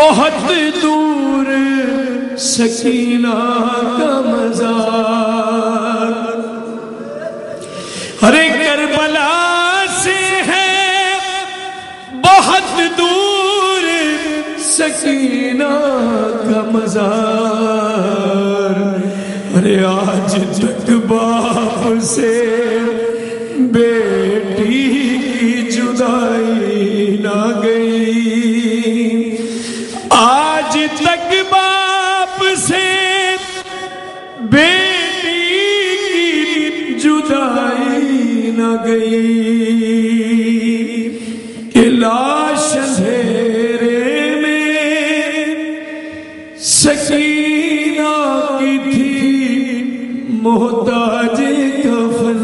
بہت دور سکینہ کا مزار، ارے کربلا سے ہے بہت دور سکینہ کا مزار، ارے آج تک باپ سے بیٹی کی جدائی نہ گئی، آج تک باپ سے بیٹی کی جدائی نہ گئی، کہ لاش اندھیرے میں سکینہ کی تھی محتاج کفن،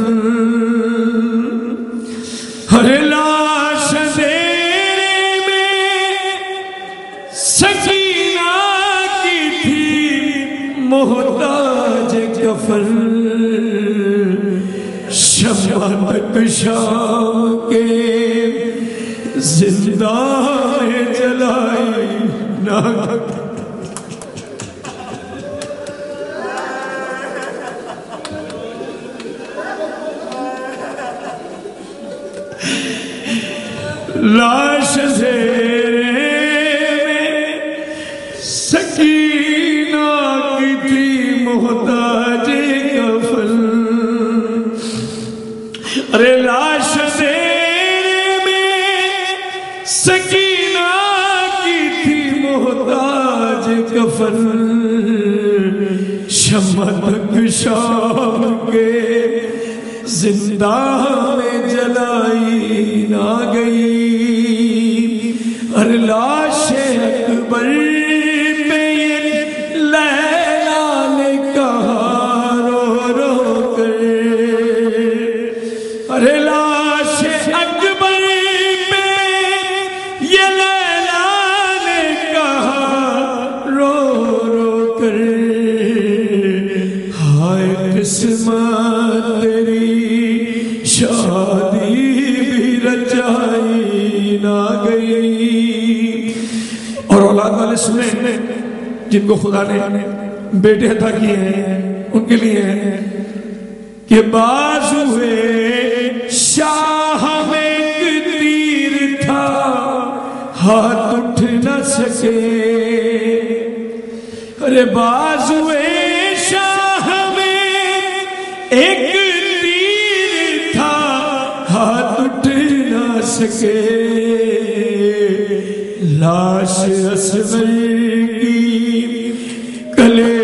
ہر لاش اندھیرے میں سکینہ کی تھی محتاج کفن، شمع تک شام کے زندہ میں جلائی نہ لاش زیرے میں سکینہ کی تھی محتاج کفن، ارے لاش زیرے میں سکینہ کی تھی محتاج کفن، شمع تک شام کے زندہ میں جلائی نہ گئی، اور لاش اکبر پہ یہ لیلا نے کہا رو رو کر، ارے لاش اکبر پہ یہ لیلا نے کہا رو رو کر، ہائے قسمت تیری شادی بھی رچائی نہ گئی۔ اور اولاد والے سنیں جن کو خدا نے بیٹے عطا کیے ہیں ان کے لیے کہ بازوئے شاہ میں ایک تیر تھا ہاتھ اٹھ نہ سکے، ارے بازوئے شاہ میں ایک تیر تھا ہاتھ اٹھ نہ سکے، لاش اصغر کی کلے